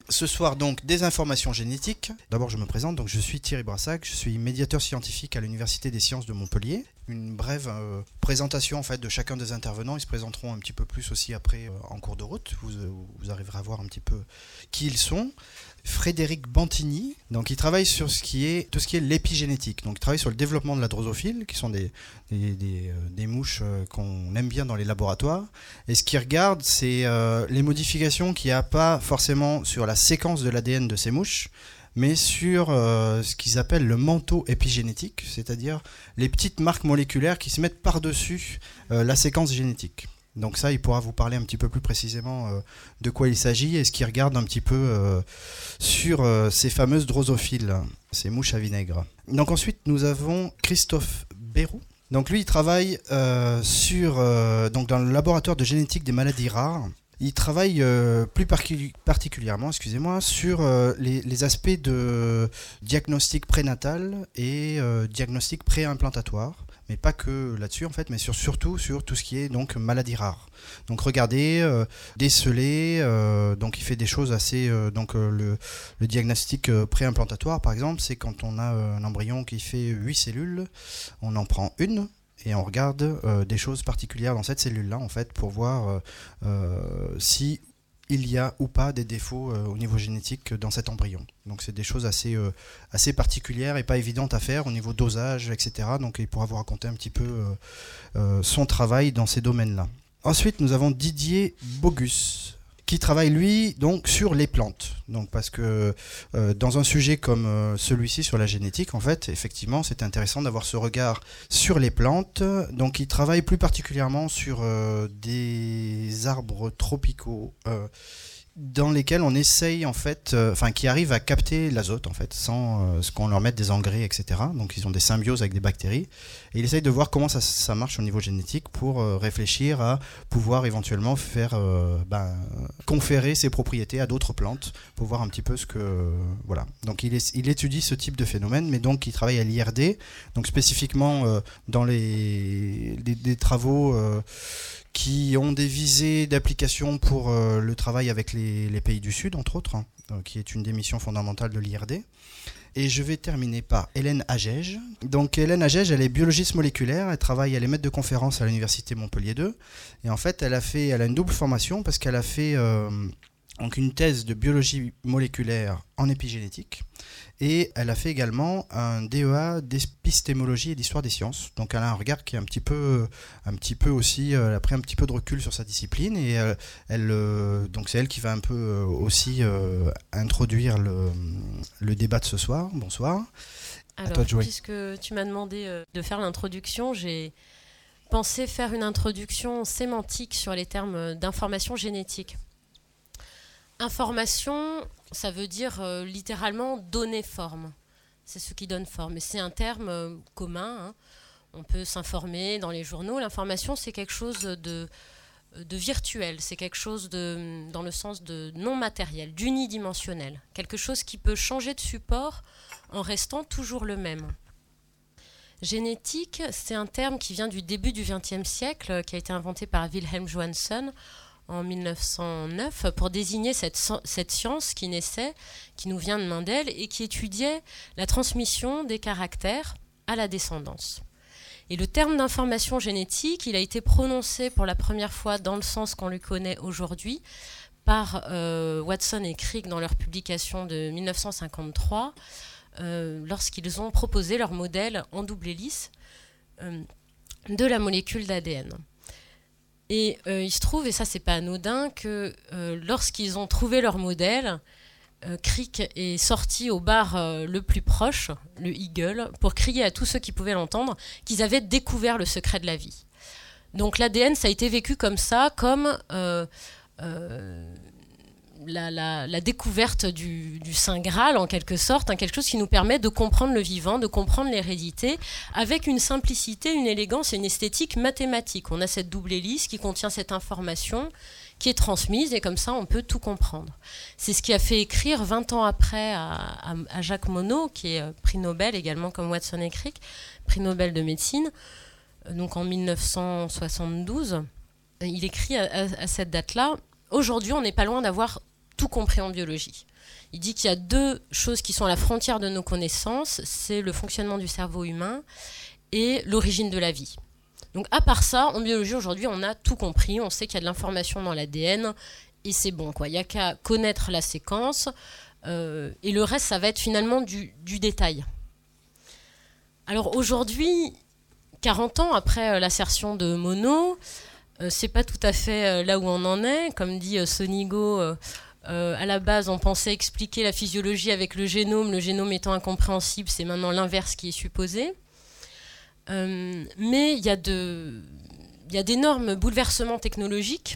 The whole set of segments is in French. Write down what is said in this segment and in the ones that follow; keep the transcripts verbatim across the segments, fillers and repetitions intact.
Ce soir, donc, des informations génétiques. D'abord, je me présente. Donc, je suis Thierry Brassac. Je suis médiateur scientifique à l'Université des sciences de Montpellier. Une brève euh, présentation en fait, de chacun des intervenants. Ils se présenteront un petit peu plus aussi après euh, en cours de route. Vous, euh, vous arriverez à voir un petit peu qui ils sont. Frédéric Bantigny, donc il travaille sur ce qui est, tout ce qui est l'épigénétique. Donc il travaille sur le développement de la drosophile, qui sont des, des, des, euh, des mouches euh, qu'on aime bien dans les laboratoires. Et ce qu'il regarde, c'est euh, les modifications qu'il n'y a pas forcément sur la séquence de l'A D N de ces mouches, mais sur euh, ce qu'ils appellent le manteau épigénétique, c'est-à-dire les petites marques moléculaires qui se mettent par-dessus euh, la séquence génétique. Donc ça, il pourra vous parler un petit peu plus précisément euh, de quoi il s'agit et ce qu'il regarde un petit peu euh, sur euh, ces fameuses drosophiles, ces mouches à vinaigre. Donc ensuite, nous avons Christophe Bérou. Donc lui, il travaille euh, sur, euh, donc dans le laboratoire de génétique des maladies rares. Il travaille euh, plus parcu- particulièrement excusez-moi, sur euh, les, les aspects de diagnostic prénatal et euh, diagnostic pré-implantatoire. Mais pas que là-dessus en fait, mais sur, surtout sur tout ce qui est donc maladies rares. Donc regardez, euh, déceler, euh, donc il fait des choses assez, euh, donc euh, le, le diagnostic euh, pré-implantatoire par exemple, c'est quand on a euh, un embryon qui fait huit cellules, on en prend une et on regarde euh, des choses particulières dans cette cellule-là en fait pour voir euh, euh, si il y a ou pas des défauts euh, au niveau génétique dans cet embryon. Donc c'est des choses assez, euh, assez particulières et pas évidentes à faire au niveau dosage, et cetera. Donc il pourra vous raconter un petit peu euh, euh, son travail dans ces domaines-là. Ensuite, nous avons Didier Bogus, qui travaille lui donc sur les plantes. Donc parce que euh, dans un sujet comme euh, celui-ci sur la génétique, en fait, effectivement, c'est intéressant d'avoir ce regard sur les plantes. Donc il travaille plus particulièrement sur euh, des arbres tropicaux euh, dans lesquels on essaye en fait, euh, enfin qui arrivent à capter l'azote en fait, sans euh, ce qu'on leur mette des engrais, et cetera. Donc ils ont des symbioses avec des bactéries et il essaye de voir comment ça, ça marche au niveau génétique pour euh, réfléchir à pouvoir éventuellement faire euh, ben, conférer ces propriétés à d'autres plantes pour voir un petit peu ce que euh, voilà. Donc il, est, il étudie ce type de phénomène, mais donc il travaille à l'I R D, donc spécifiquement euh, dans les des, des travaux euh, qui ont des visées d'application pour euh, le travail avec les, les pays du Sud, entre autres, hein, euh, qui est une des missions fondamentales de l'I R D. Et je vais terminer par Hélène Agege. Donc Hélène Agege, elle est biologiste moléculaire, elle travaille, elle est maître de conférence à l'Université Montpellier deux. Et en fait, elle a, fait, elle a une double formation parce qu'elle a fait euh, donc une thèse de biologie moléculaire en épigénétique. Et elle a fait également un D E A d'épistémologie et d'histoire des sciences. Donc elle a un regard qui est un petit peu, un petit peu aussi, elle a pris un petit peu de recul sur sa discipline. Et elle, elle, donc c'est elle qui va un peu aussi euh, introduire le, le débat de ce soir. Bonsoir. Alors, à toi de jouer. Puisque tu m'as demandé de faire l'introduction, j'ai pensé faire une introduction sémantique sur les termes d'information génétique. Information, ça veut dire euh, littéralement donner forme. C'est ce qui donne forme. Et c'est un terme euh, commun. Hein. On peut s'informer dans les journaux. L'information, c'est quelque chose de, de virtuel. C'est quelque chose de, dans le sens de non matériel, d'unidimensionnel. Quelque chose qui peut changer de support en restant toujours le même. Génétique, c'est un terme qui vient du début du vingtième siècle, qui a été inventé par Wilhelm Johanson en mille neuf cent neuf pour désigner cette, cette science qui naissait, qui nous vient de Mendel et qui étudiait la transmission des caractères à la descendance. Et le terme d'information génétique, il a été prononcé pour la première fois dans le sens qu'on le connaît aujourd'hui par euh, Watson et Crick dans leur publication de mille neuf cent cinquante-trois euh, lorsqu'ils ont proposé leur modèle en double hélice euh, de la molécule d'A D N. Et euh, il se trouve, et ça c'est pas anodin, que euh, lorsqu'ils ont trouvé leur modèle, euh, Crick est sorti au bar euh, le plus proche, le Eagle, pour crier à tous ceux qui pouvaient l'entendre qu'ils avaient découvert le secret de la vie. Donc l'A D N, ça a été vécu comme ça, comme euh, euh, la, la, la découverte du, du Saint Graal en quelque sorte, hein, quelque chose qui nous permet de comprendre le vivant, de comprendre l'hérédité, avec une simplicité, une élégance et une esthétique mathématique. On a cette double hélice qui contient cette information qui est transmise et comme ça on peut tout comprendre. C'est ce qui a fait écrire vingt ans après à, à, à Jacques Monod, qui est prix Nobel également comme Watson et Crick, prix Nobel de médecine, donc en mille neuf cent soixante-douze. Il écrit à, à, à cette date-là: aujourd'hui on n'est pas loin d'avoir tout compris en biologie. Il dit qu'il y a deux choses qui sont à la frontière de nos connaissances, c'est le fonctionnement du cerveau humain et l'origine de la vie. Donc à part ça, en biologie aujourd'hui, on a tout compris, on sait qu'il y a de l'information dans l'A D N et c'est bon, quoi. Il n'y a qu'à connaître la séquence euh, et le reste, ça va être finalement du, du détail. Alors aujourd'hui, quarante ans après euh, l'assertion de Monod, euh, c'est pas tout à fait euh, là où on en est. Comme dit euh, Sonigo, euh, euh, à la base, on pensait expliquer la physiologie avec le génome, le génome étant incompréhensible, c'est maintenant l'inverse qui est supposé. Euh, mais il y a de, il y a d'énormes bouleversements technologiques.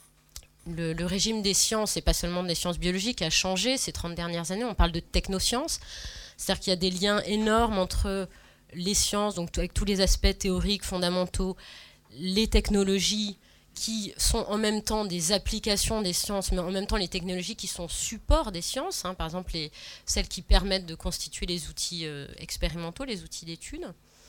Le, le régime des sciences, et pas seulement des sciences biologiques, a changé ces trente dernières années. On parle de technosciences, c'est-à-dire qu'il y a des liens énormes entre les sciences, donc avec tous les aspects théoriques, fondamentaux, les technologies qui sont en même temps des applications des sciences, mais en même temps les technologies qui sont supports des sciences, hein, par exemple les, celles qui permettent de constituer les outils euh, expérimentaux, les outils d'études.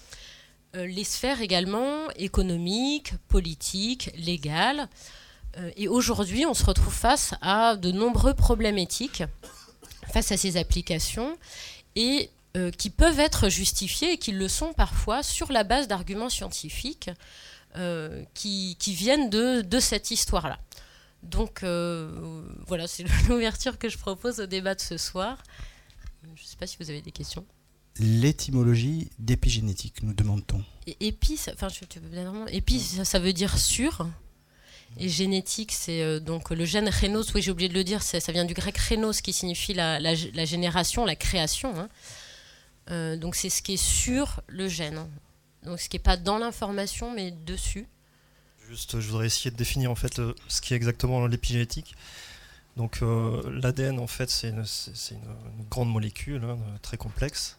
Euh, les sphères également économiques, politiques, légales. Euh, et aujourd'hui, on se retrouve face à de nombreux problèmes éthiques, face à ces applications, et Euh, qui peuvent être justifiés et qui le sont parfois sur la base d'arguments scientifiques euh, qui, qui viennent de, de cette histoire-là. Donc euh, voilà, c'est l'ouverture que je propose au débat de ce soir. Je ne sais pas si vous avez des questions. L'étymologie d'épigénétique, nous demande-t-on. Et épi, ça, enfin, je, tu veux bien vraiment, épi, ça, ça veut dire sur. Et génétique, c'est euh, donc le gène rénos, oui j'ai oublié de le dire, ça vient du grec rénos qui signifie la, la, la génération, la création. Hein. Euh, donc c'est ce qui est sur le gène, donc ce qui n'est pas dans l'information mais dessus. Juste, je voudrais essayer de définir en fait euh, ce qui est exactement l'épigénétique. Donc euh, l'A D N en fait c'est une, c'est une, une grande molécule hein, très complexe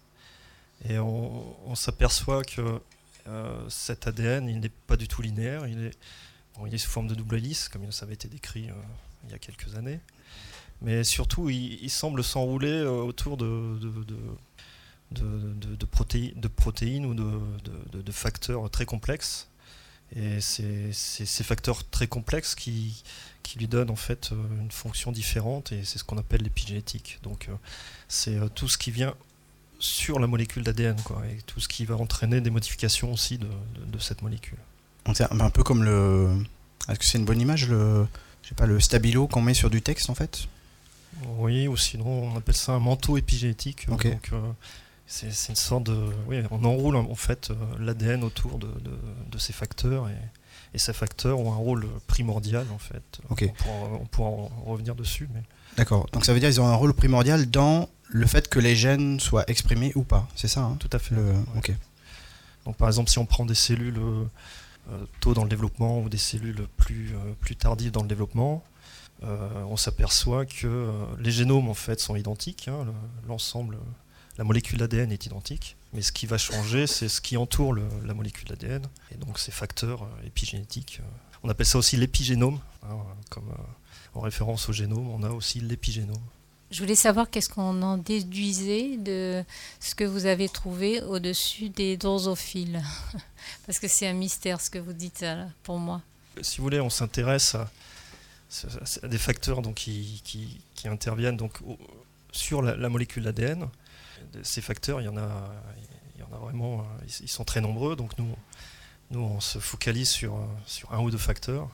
et on, on s'aperçoit que euh, cet A D N il n'est pas du tout linéaire, il est, bon, il est sous forme de double hélice comme ça avait été décrit euh, il y a quelques années, mais surtout il, il semble s'enrouler euh, autour de, de, de De, de, de, protéi- de protéines ou de, de, de facteurs très complexes. Et c'est, c'est ces facteurs très complexes qui, qui lui donnent en fait une fonction différente et c'est ce qu'on appelle l'épigénétique. Donc c'est tout ce qui vient sur la molécule d'A D N quoi, et tout ce qui va entraîner des modifications aussi de, de, de cette molécule. Donc c'est un peu comme le... Est-ce que c'est une bonne image, le, je sais pas, le stabilo qu'on met sur du texte en fait ? Oui, ou sinon on appelle ça un manteau épigénétique. Okay. Donc, euh, C'est, c'est une sorte de... Oui, on enroule en fait euh, l'A D N autour de, de, de ces facteurs et, et ces facteurs ont un rôle primordial en fait. Okay. On pourra, on pourra en revenir dessus. Mais... D'accord, donc ça veut dire qu'ils ont un rôle primordial dans le fait que les gènes soient exprimés ou pas, c'est ça hein ? Tout à fait. Le... Ouais. Okay. Donc par exemple si on prend des cellules euh, tôt dans le développement ou des cellules plus, euh, plus tardives dans le développement, euh, on s'aperçoit que euh, les génomes en fait sont identiques, hein, le, l'ensemble... La molécule d'A D N est identique, mais ce qui va changer, c'est ce qui entoure le, la molécule d'A D N, et donc ces facteurs euh, épigénétiques. Euh, on appelle ça aussi l'épigénome, hein, comme euh, en référence au génome, on a aussi l'épigénome. Je voulais savoir qu'est-ce qu'on en déduisait de ce que vous avez trouvé au-dessus des drosophiles, parce que c'est un mystère ce que vous dites là, pour moi. Si vous voulez, on s'intéresse à, à des facteurs donc, qui, qui, qui interviennent donc, au, sur la, la molécule d'A D N. Ces facteurs, il y en a, il y en a vraiment, ils sont très nombreux. Donc nous, nous on se focalise sur, sur un ou deux facteurs.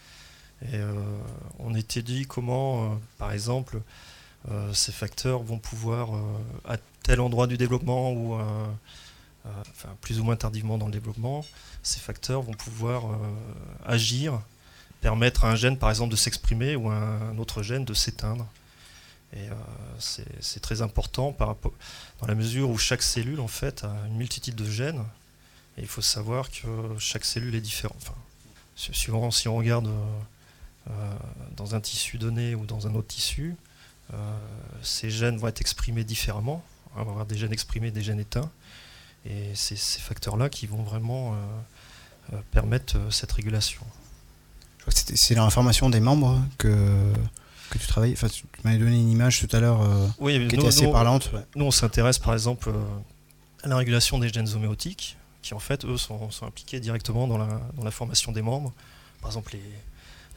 Et euh, on étudie comment, euh, par exemple, euh, ces facteurs vont pouvoir, euh, à tel endroit du développement ou euh, euh, enfin, plus ou moins tardivement dans le développement, ces facteurs vont pouvoir euh, agir, permettre à un gène, par exemple, de s'exprimer ou à un autre gène de s'éteindre. Et euh, c'est, c'est très important par rapport, dans la mesure où chaque cellule en fait a une multitude de gènes et il faut savoir que chaque cellule est différente. Enfin, suivant si on regarde euh, dans un tissu donné ou dans un autre tissu, euh, ces gènes vont être exprimés différemment. On va avoir des gènes exprimés, des gènes éteints, et c'est ces facteurs-là qui vont vraiment euh, permettre cette régulation. Je crois que c'était, c'est l'information des membres que que tu travailles, enfin tu m'avais donné une image tout à l'heure euh, oui, qui nous, était assez nous, parlante. Ouais. Nous on s'intéresse par exemple euh, à la régulation des gènes homéotiques, qui en fait eux sont, sont impliqués directement dans la, dans la formation des membres. Par exemple les,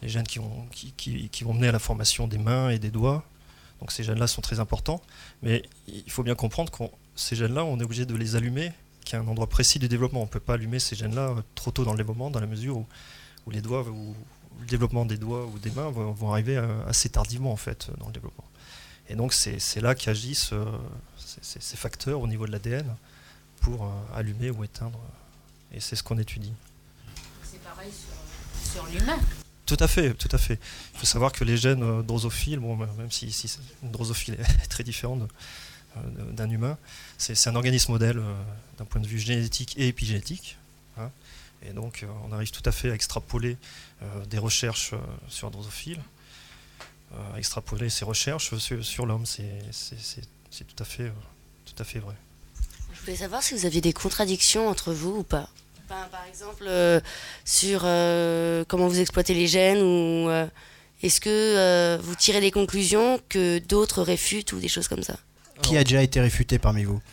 les gènes qui vont, qui, qui, qui vont mener à la formation des mains et des doigts. Donc ces gènes-là sont très importants, mais il faut bien comprendre que ces gènes-là, on est obligé de les allumer qu'à un endroit précis du développement. On ne peut pas allumer ces gènes-là trop tôt dans le développement, dans la mesure où, où les doigts, où le développement des doigts ou des mains vont, vont arriver assez tardivement en fait dans le développement. Et donc c'est, c'est là qu'agissent euh, ces, ces facteurs au niveau de l'A D N pour euh, allumer ou éteindre. Et c'est ce qu'on étudie. C'est pareil sur, sur l'humain. Tout à fait, tout à fait. Il faut savoir que les gènes drosophiles, bon, même si, si une drosophile est très différente de, euh, d'un humain, c'est, c'est un organisme modèle euh, d'un point de vue génétique et épigénétique. Hein, et donc euh, on arrive tout à fait à extrapoler euh, des recherches euh, sur un drosophile, euh, à extrapoler ces recherches sur, sur l'homme. C'est, c'est, c'est, c'est tout à fait, euh, tout à fait vrai. Je voulais savoir si vous aviez des contradictions entre vous ou pas. Enfin, par exemple, euh, sur euh, comment vous exploitez les gènes, ou euh, est-ce que euh, vous tirez des conclusions que d'autres réfutent ou des choses comme ça? Qui a déjà été réfuté parmi vous?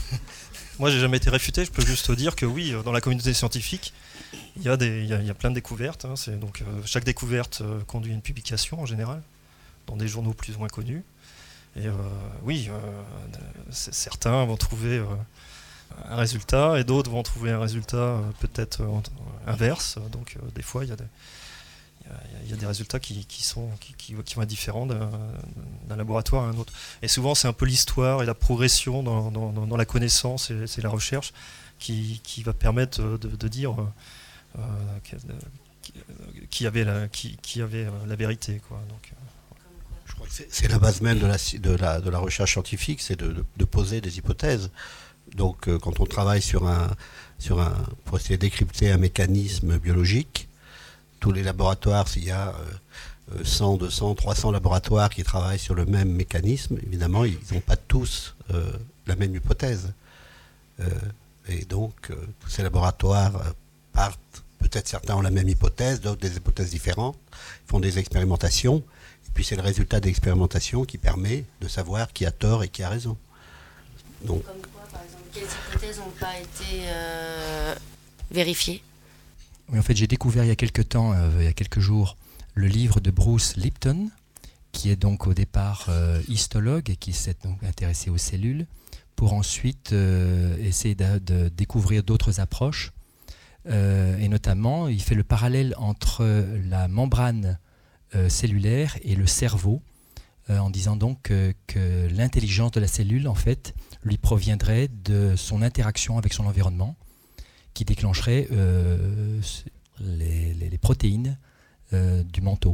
Moi, j'ai jamais été réfuté. Je peux juste dire que oui, dans la communauté scientifique, il y a des, il y a, il y a plein de découvertes. Hein. C'est donc euh, chaque découverte euh, conduit à une publication en général, dans des journaux plus ou moins connus. Et euh, oui, euh, certains vont trouver euh, un résultat et d'autres vont trouver un résultat euh, peut-être euh, inverse. Donc euh, des fois, il y a des, il y a, il y a des résultats qui, qui, sont, qui, qui, qui vont être différents d'un, d'un laboratoire à un autre. Et souvent, c'est un peu l'histoire et la progression dans, dans, dans la connaissance et c'est la recherche qui, qui va permettre de, de dire euh, qui, qui avait la, qui, qui avait la vérité, quoi. Donc, je crois que c'est, c'est la base même de la, de la, de la recherche scientifique, c'est de, de, de poser des hypothèses. Donc euh, quand on travaille sur un, sur un, pour essayer de décrypter un mécanisme biologique, tous les laboratoires, s'il y a euh, cent, deux cents, trois cents laboratoires qui travaillent sur le même mécanisme, évidemment, ils n'ont pas tous euh, la même hypothèse. Euh, et donc, euh, tous ces laboratoires euh, partent, peut-être certains ont la même hypothèse, d'autres des hypothèses différentes, font des expérimentations, et puis c'est le résultat des expérimentations qui permet de savoir qui a tort et qui a raison. Donc, Comme quoi, par exemple, quelles hypothèses n'ont pas été euh, vérifiées? Oui, en fait, j'ai découvert il y a quelques temps, euh, il y a quelques jours, le livre de Bruce Lipton, qui est donc au départ euh, histologue et qui s'est donc intéressé aux cellules, pour ensuite euh, essayer de, de découvrir d'autres approches. Euh, et notamment, il fait le parallèle entre la membrane euh, cellulaire et le cerveau, euh, en disant donc que, que l'intelligence de la cellule, en fait, lui proviendrait de son interaction avec son environnement, qui déclencherait euh, les, les, les protéines euh, du manteau.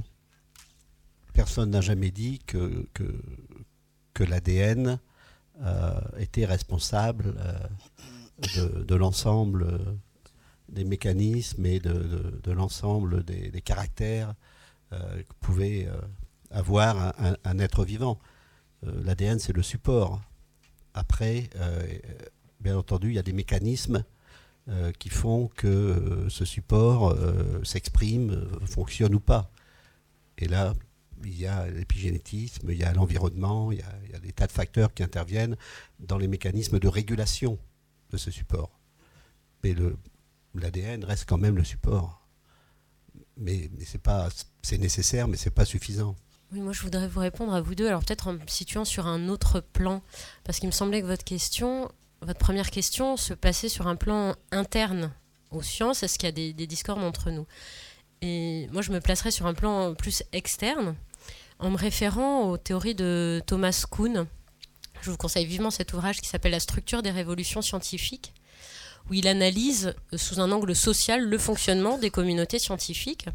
Personne n'a jamais dit que, que, que l'A D N euh, était responsable euh, de, de l'ensemble des mécanismes et de, de, de l'ensemble des, des caractères euh, que pouvait euh, avoir un, un être vivant. Euh, L'A D N, c'est le support. Après, euh, bien entendu, il y a des mécanismes Euh, qui font que euh, ce support euh, s'exprime, euh, fonctionne ou pas. Et là, il y a l'épigénétisme, il y a l'environnement, il y a, il y a des tas de facteurs qui interviennent dans les mécanismes de régulation de ce support. Mais le, l'A D N reste quand même le support. Mais, mais c'est pas, c'est nécessaire, mais c'est pas suffisant. Oui, moi je voudrais vous répondre à vous deux, alors peut-être en me situant sur un autre plan, parce qu'il me semblait que votre question... Votre première question se passait sur un plan interne aux sciences. Est-ce qu'il y a des, des discordes entre nous? Et moi, je me placerais sur un plan plus externe, en me référant aux théories de Thomas Kuhn. Je vous conseille vivement cet ouvrage qui s'appelle « La structure des révolutions scientifiques », où il analyse sous un angle social le fonctionnement des communautés scientifiques.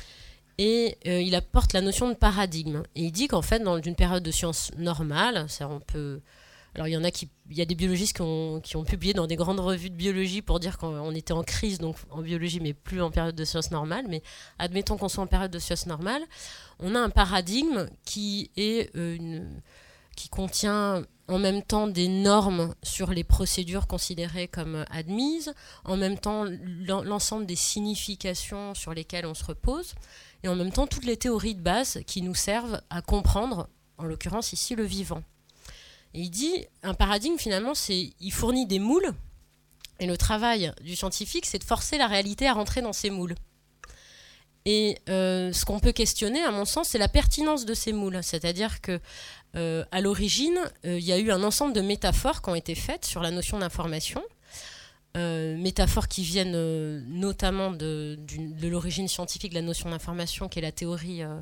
Et euh, il apporte la notion de paradigme. Et il dit qu'en fait, dans une période de sciences normale, ça, on peut... Alors il y en a qui, il y a des biologistes qui ont, qui ont publié dans des grandes revues de biologie pour dire qu'on était en crise donc en biologie mais plus en période de sciences normales. Mais admettons qu'on soit en période de sciences normales, on a un paradigme qui est euh, une, qui contient en même temps des normes sur les procédures considérées comme admises, en même temps l'ensemble des significations sur lesquelles on se repose, et en même temps toutes les théories de base qui nous servent à comprendre, en l'occurrence ici, le vivant. Et il dit, un paradigme finalement, c'est, il fournit des moules, et le travail du scientifique, c'est de forcer la réalité à rentrer dans ces moules. Et euh, ce qu'on peut questionner, à mon sens, c'est la pertinence de ces moules. C'est-à-dire que euh, à l'origine, il euh, y a eu un ensemble de métaphores qui ont été faites sur la notion d'information. Euh, métaphores qui viennent euh, notamment de, de l'origine scientifique de la notion d'information, qui est la théorie euh,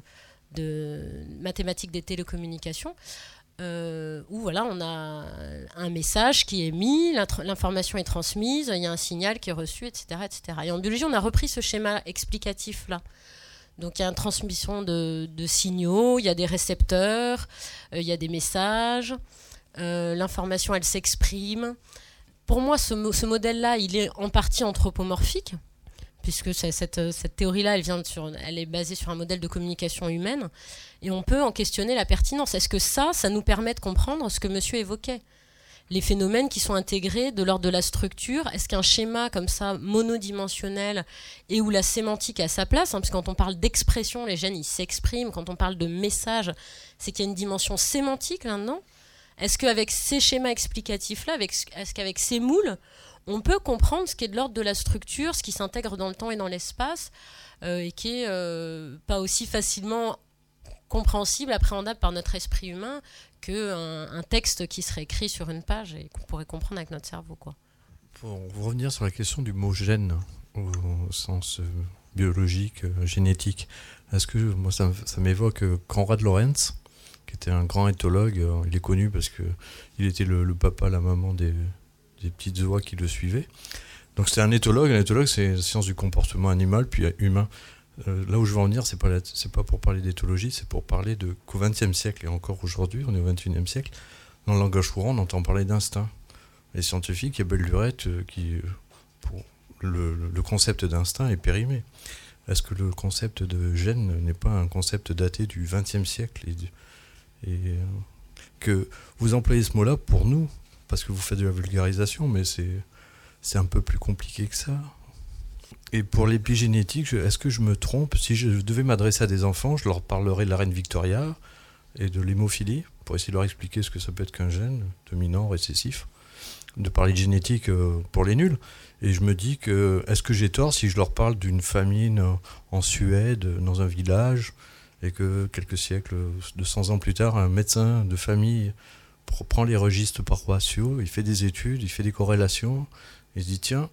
de mathématiques des télécommunications, euh, où voilà, on a un message qui est émis, l'information est transmise, il y a un signal qui est reçu, et cetera, et cetera. Et en biologie, on a repris ce schéma explicatif-là. Donc il y a une transmission de, de signaux, il y a des récepteurs, euh, il y a des messages, euh, l'information, elle s'exprime. Pour moi, ce, ce modèle-là, il est en partie anthropomorphique, puisque cette, cette théorie-là, elle, vient sur, elle est basée sur un modèle de communication humaine, et on peut en questionner la pertinence. Est-ce que ça, ça nous permet de comprendre ce que monsieur évoquait ? Les phénomènes qui sont intégrés de l'ordre de la structure, est-ce qu'un schéma comme ça, monodimensionnel, et où la sémantique a sa place, hein, parce que quand on parle d'expression, les gènes, ils s'expriment, quand on parle de message, c'est qu'il y a une dimension sémantique là-dedans. Est-ce qu'avec ces schémas explicatifs-là, avec, est-ce qu'avec ces moules, on peut comprendre ce qui est de l'ordre de la structure, ce qui s'intègre dans le temps et dans l'espace, euh, et qui est euh, pas aussi facilement compréhensible, appréhendable par notre esprit humain qu'un un texte qui serait écrit sur une page et qu'on pourrait comprendre avec notre cerveau, quoi. Pour revenir sur la question du mot gène, au sens euh, biologique, euh, génétique, est-ce que moi ça, ça m'évoque euh, Konrad Lorenz, qui était un grand éthologue. Il est connu parce qu'il était le, le papa, la maman des, des petites oies qui le suivaient. Donc c'était un éthologue. Un éthologue, c'est la science du comportement animal, puis humain. Euh, là où je veux en venir, c'est pas, la, c'est pas pour parler d'éthologie, c'est pour parler de, qu'au vingtième siècle, et encore aujourd'hui, on est au vingt et unième siècle, dans le langage courant, on entend parler d'instinct. Les scientifiques, il y a belle lurette euh, qui, euh, pour le, le concept d'instinct est périmé. Est-ce que le concept de gène n'est pas un concept daté du vingtième siècle et du, Et que vous employez ce mot-là pour nous, parce que vous faites de la vulgarisation, mais c'est, c'est un peu plus compliqué que ça. Et pour l'épigénétique, est-ce que je me trompe ? Si je devais m'adresser à des enfants, je leur parlerais de la reine Victoria et de l'hémophilie, pour essayer de leur expliquer ce que ça peut être qu'un gène dominant, récessif, de parler de génétique pour les nuls. Et je me dis que, est-ce que j'ai tort si je leur parle d'une famine en Suède, dans un village, et que quelques siècles, deux cents ans plus tard, un médecin de famille prend les registres paroissiaux, il fait des études, il fait des corrélations, il se dit tiens,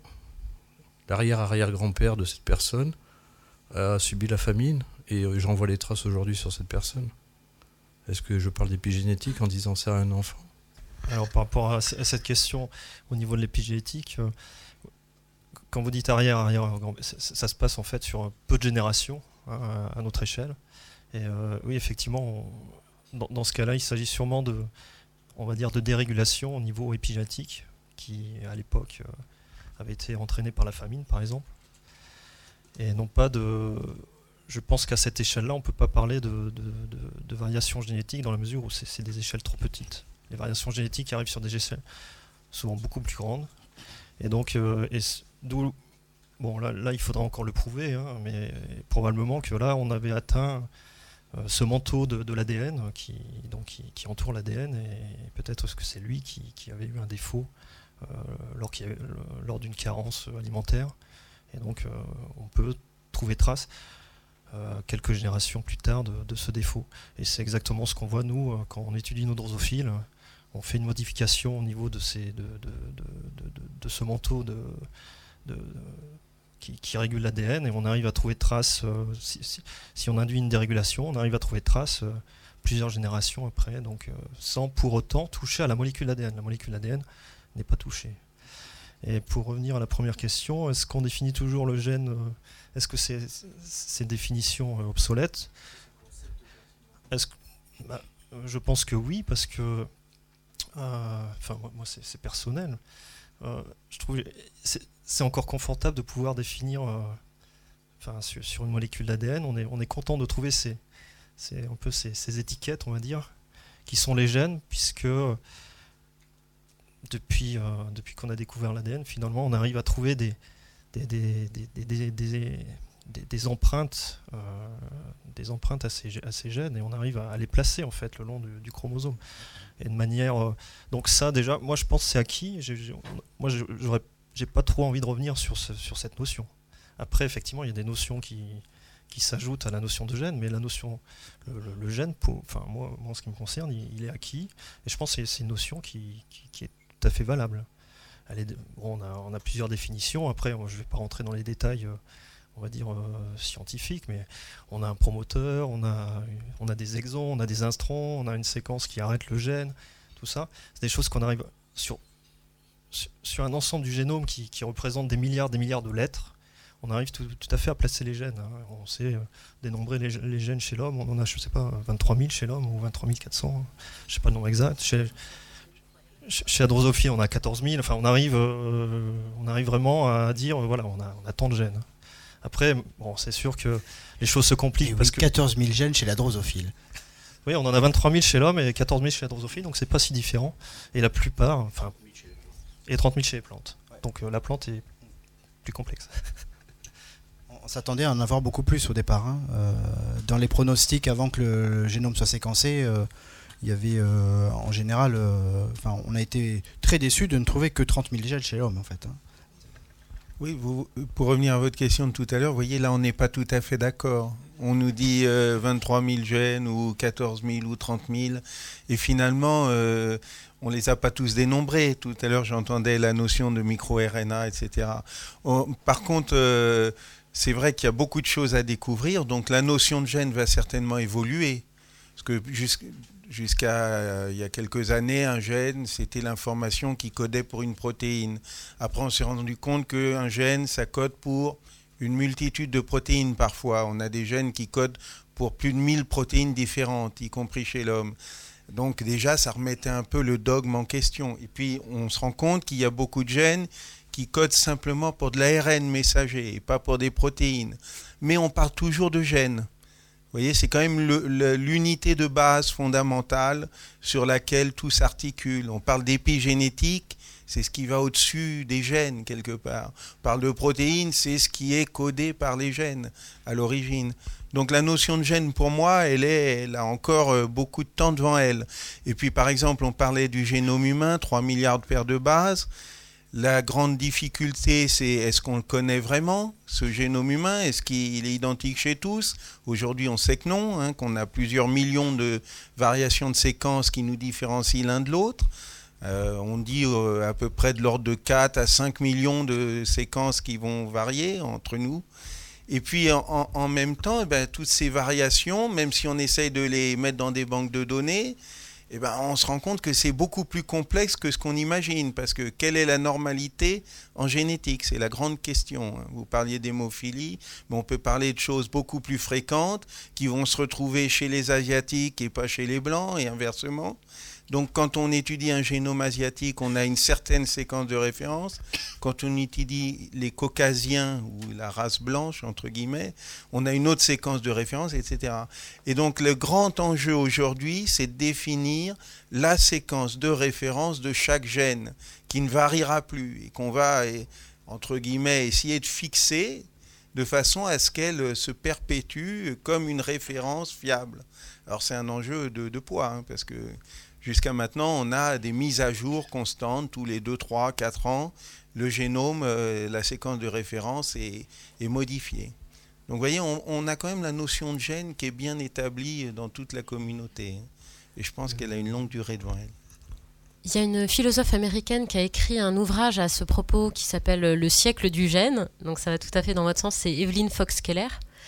l'arrière-arrière-grand-père de cette personne a subi la famine et j'en vois les traces aujourd'hui sur cette personne. Est-ce que je parle d'épigénétique en disant ça à un enfant ? Alors par rapport à cette question au niveau de l'épigénétique, quand vous dites arrière-arrière, ça, ça se passe en fait sur peu de générations hein, à notre échelle. Et euh, oui, effectivement, on, dans, dans ce cas-là, il s'agit sûrement de, on va dire, de dérégulation au niveau épigénétique, qui à l'époque euh, avait été entraînée par la famine, par exemple. Et non pas de. Je pense qu'à cette échelle-là, on ne peut pas parler de, de, de, de variations génétiques dans la mesure où c'est, c'est des échelles trop petites. Les variations génétiques arrivent sur des échelles souvent beaucoup plus grandes. Et donc, euh, et d'où. Bon, là, là, il faudra encore le prouver, hein, mais probablement que là, on avait atteint euh, ce manteau de, de l'A D N qui, donc, qui, qui entoure l'A D N, et peut-être que c'est lui qui, qui avait eu un défaut euh, lors, qu'il y avait, lors d'une carence alimentaire. Et donc, euh, on peut trouver trace euh, quelques générations plus tard de, de ce défaut. Et c'est exactement ce qu'on voit, nous, quand on étudie nos drosophiles. On fait une modification au niveau de, ces, de, de, de, de, de, de ce manteau de, de, de, qui, qui régule l'A D N, et on arrive à trouver traces, euh, si, si, si on induit une dérégulation, on arrive à trouver traces euh, plusieurs générations après, donc, euh, sans pour autant toucher à la molécule A D N. La molécule A D N n'est pas touchée. Et pour revenir à la première question, est-ce qu'on définit toujours le gène euh, Est-ce que c'est, c'est une définition euh, obsolète est-ce que, bah, Je pense que oui, parce que Euh, enfin moi c'est, c'est personnel, euh, je trouve c'est, c'est encore confortable de pouvoir définir euh, enfin sur, sur une molécule d'A D N, on est, on est content de trouver ces, ces, un peu ces, ces étiquettes, on va dire, qui sont les gènes, puisque depuis, euh, depuis qu'on a découvert l'A D N, finalement on arrive à trouver des, des, des, des, des, des, des, des, des empreintes euh, des empreintes à ces, à ces gènes, et on arrive à, à les placer en fait le long du, du chromosome. Et de manière, euh, donc ça déjà, moi je pense que c'est acquis. J'ai, j'ai, moi j'aurais, j'ai pas trop envie de revenir sur, ce, sur cette notion. Après effectivement il y a des notions qui, qui s'ajoute à la notion de gène, mais la notion, le, le, le gène, pour, enfin moi, moi, en ce qui me concerne, il, il est acquis, et je pense que c'est une notion qui, qui, qui est tout à fait valable. Elle est, bon, on, a, on a plusieurs définitions, après je ne vais pas rentrer dans les détails, euh, on va dire euh, scientifiques, mais on a un promoteur, on a, on a des exons, on a des introns, on a une séquence qui arrête le gène, tout ça, c'est des choses qu'on arrive sur, sur, sur un ensemble du génome qui, qui représente des milliards, des milliards de lettres. On arrive tout, tout à fait à placer les gènes. Hein. On sait euh, dénombrer les, les gènes chez l'homme. On en a, je ne sais pas, vingt-trois mille chez l'homme ou vingt-trois mille quatre cents. Je ne sais pas le nombre exact. Chez, chez la drosophile, on a quatorze mille. Enfin, on arrive, euh, on arrive vraiment à dire, euh, voilà, on a, on a tant de gènes. Après, bon, c'est sûr que les choses se compliquent. Et parce oui, que quatorze mille gènes chez la drosophile. Oui, on en a vingt-trois mille chez l'homme et quatorze mille chez la drosophile, donc c'est pas si différent. Et la plupart, enfin, et trente mille chez les plantes. Donc euh, la plante est plus complexe. On s'attendait à en avoir beaucoup plus au départ. Hein. Euh, dans les pronostics, avant que le génome soit séquencé, euh, il y avait euh, en général, euh, enfin, on a été très déçus de ne trouver que trente mille gènes chez l'homme en fait. Hein. Oui, vous, pour revenir à votre question de tout à l'heure, vous voyez, là, on n'est pas tout à fait d'accord. On nous dit euh, vingt-trois mille gènes ou quatorze mille ou trente mille, et finalement, euh, on ne les a pas tous dénombrés. Tout à l'heure, j'entendais la notion de micro-R N A, et cetera. On, par contre, euh, c'est vrai qu'il y a beaucoup de choses à découvrir, donc la notion de gène va certainement évoluer. Parce que jusqu', jusqu'à euh, il y a quelques années, un gène, c'était l'information qui codait pour une protéine. Après, on s'est rendu compte qu'un gène, ça code pour une multitude de protéines parfois. On a des gènes qui codent pour plus de mille protéines différentes, y compris chez l'homme. Donc déjà, ça remettait un peu le dogme en question. Et puis, on se rend compte qu'il y a beaucoup de gènes qui codent simplement pour de l'A R N messager et pas pour des protéines. Mais on parle toujours de gènes. Vous voyez, c'est quand même le, le, l'unité de base fondamentale sur laquelle tout s'articule. On parle d'épigénétique, c'est ce qui va au-dessus des gènes quelque part. On parle de protéines, c'est ce qui est codé par les gènes à l'origine. Donc la notion de gène, pour moi, elle, est, elle a encore beaucoup de temps devant elle. Et puis par exemple, on parlait du génome humain, trois milliards de paires de bases. La grande difficulté, c'est est-ce qu'on le connaît vraiment, ce génome humain? Est-ce qu'il est identique chez tous? Aujourd'hui, on sait que non, hein, qu'on a plusieurs millions de variations de séquences qui nous différencient l'un de l'autre. Euh, on dit euh, à peu près de l'ordre de quatre à cinq millions de séquences qui vont varier entre nous. Et puis en, en même temps, eh ben, toutes ces variations, même si on essaye de les mettre dans des banques de données, eh ben, on se rend compte que c'est beaucoup plus complexe que ce qu'on imagine, parce que quelle est la normalité en génétique? C'est la grande question. Vous parliez d'hémophilie, mais on peut parler de choses beaucoup plus fréquentes qui vont se retrouver chez les Asiatiques et pas chez les Blancs, et inversement. Donc quand on étudie un génome asiatique, on a une certaine séquence de référence. Quand on étudie les Caucasiens, ou la race blanche, entre guillemets, on a une autre séquence de référence, et cetera. Et donc le grand enjeu aujourd'hui, c'est de définir la séquence de référence de chaque gène, qui ne variera plus, et qu'on va, entre guillemets, essayer de fixer de façon à ce qu'elle se perpétue comme une référence fiable. Alors c'est un enjeu de, de poids, hein, parce que jusqu'à maintenant, on a des mises à jour constantes, tous les deux, trois, quatre ans. Le génome, euh, la séquence de référence est, est modifiée. Donc vous voyez, on, on a quand même la notion de gène qui est bien établie dans toute la communauté. Et je pense qu'elle a une longue durée devant elle. Il y a une philosophe américaine qui a écrit un ouvrage à ce propos qui s'appelle « Le siècle du gène ». Donc ça va tout à fait dans votre sens, c'est Evelyn Fox Keller.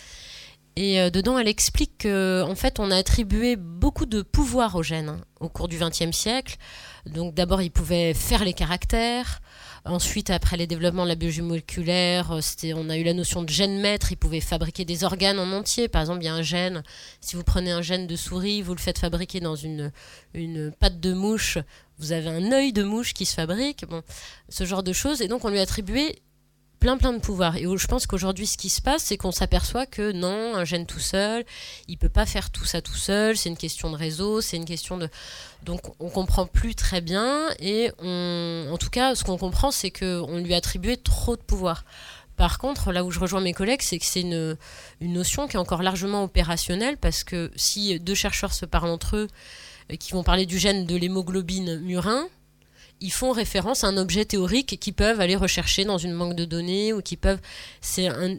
Et euh, dedans, elle explique qu'en fait, on a attribué beaucoup de pouvoir aux gènes hein, au cours du vingtième siècle. Donc d'abord, ils pouvaient faire les caractères. Ensuite, après les développements de la biologie moléculaire, c'était, on a eu la notion de gène maître. Ils pouvaient fabriquer des organes en entier. Par exemple, il y a un gène. Si vous prenez un gène de souris, vous le faites fabriquer dans une, une patte de mouche, vous avez un œil de mouche qui se fabrique. Bon, ce genre de choses. Et donc, on lui a attribué plein plein de pouvoirs. Et je pense qu'aujourd'hui, ce qui se passe, c'est qu'on s'aperçoit que non, un gène tout seul, il ne peut pas faire tout ça tout seul. C'est une question de réseau, c'est une question de... Donc, on ne comprend plus très bien. Et on... en tout cas, ce qu'on comprend, c'est qu'on lui a attribué trop de pouvoir. Par contre, là où je rejoins mes collègues, c'est que c'est une, une notion qui est encore largement opérationnelle, parce que si deux chercheurs se parlent entre eux, qui vont parler du gène de l'hémoglobine murin, ils font référence à un objet théorique qu'ils peuvent aller rechercher dans une banque de données, ou qui peuvent... C'est un,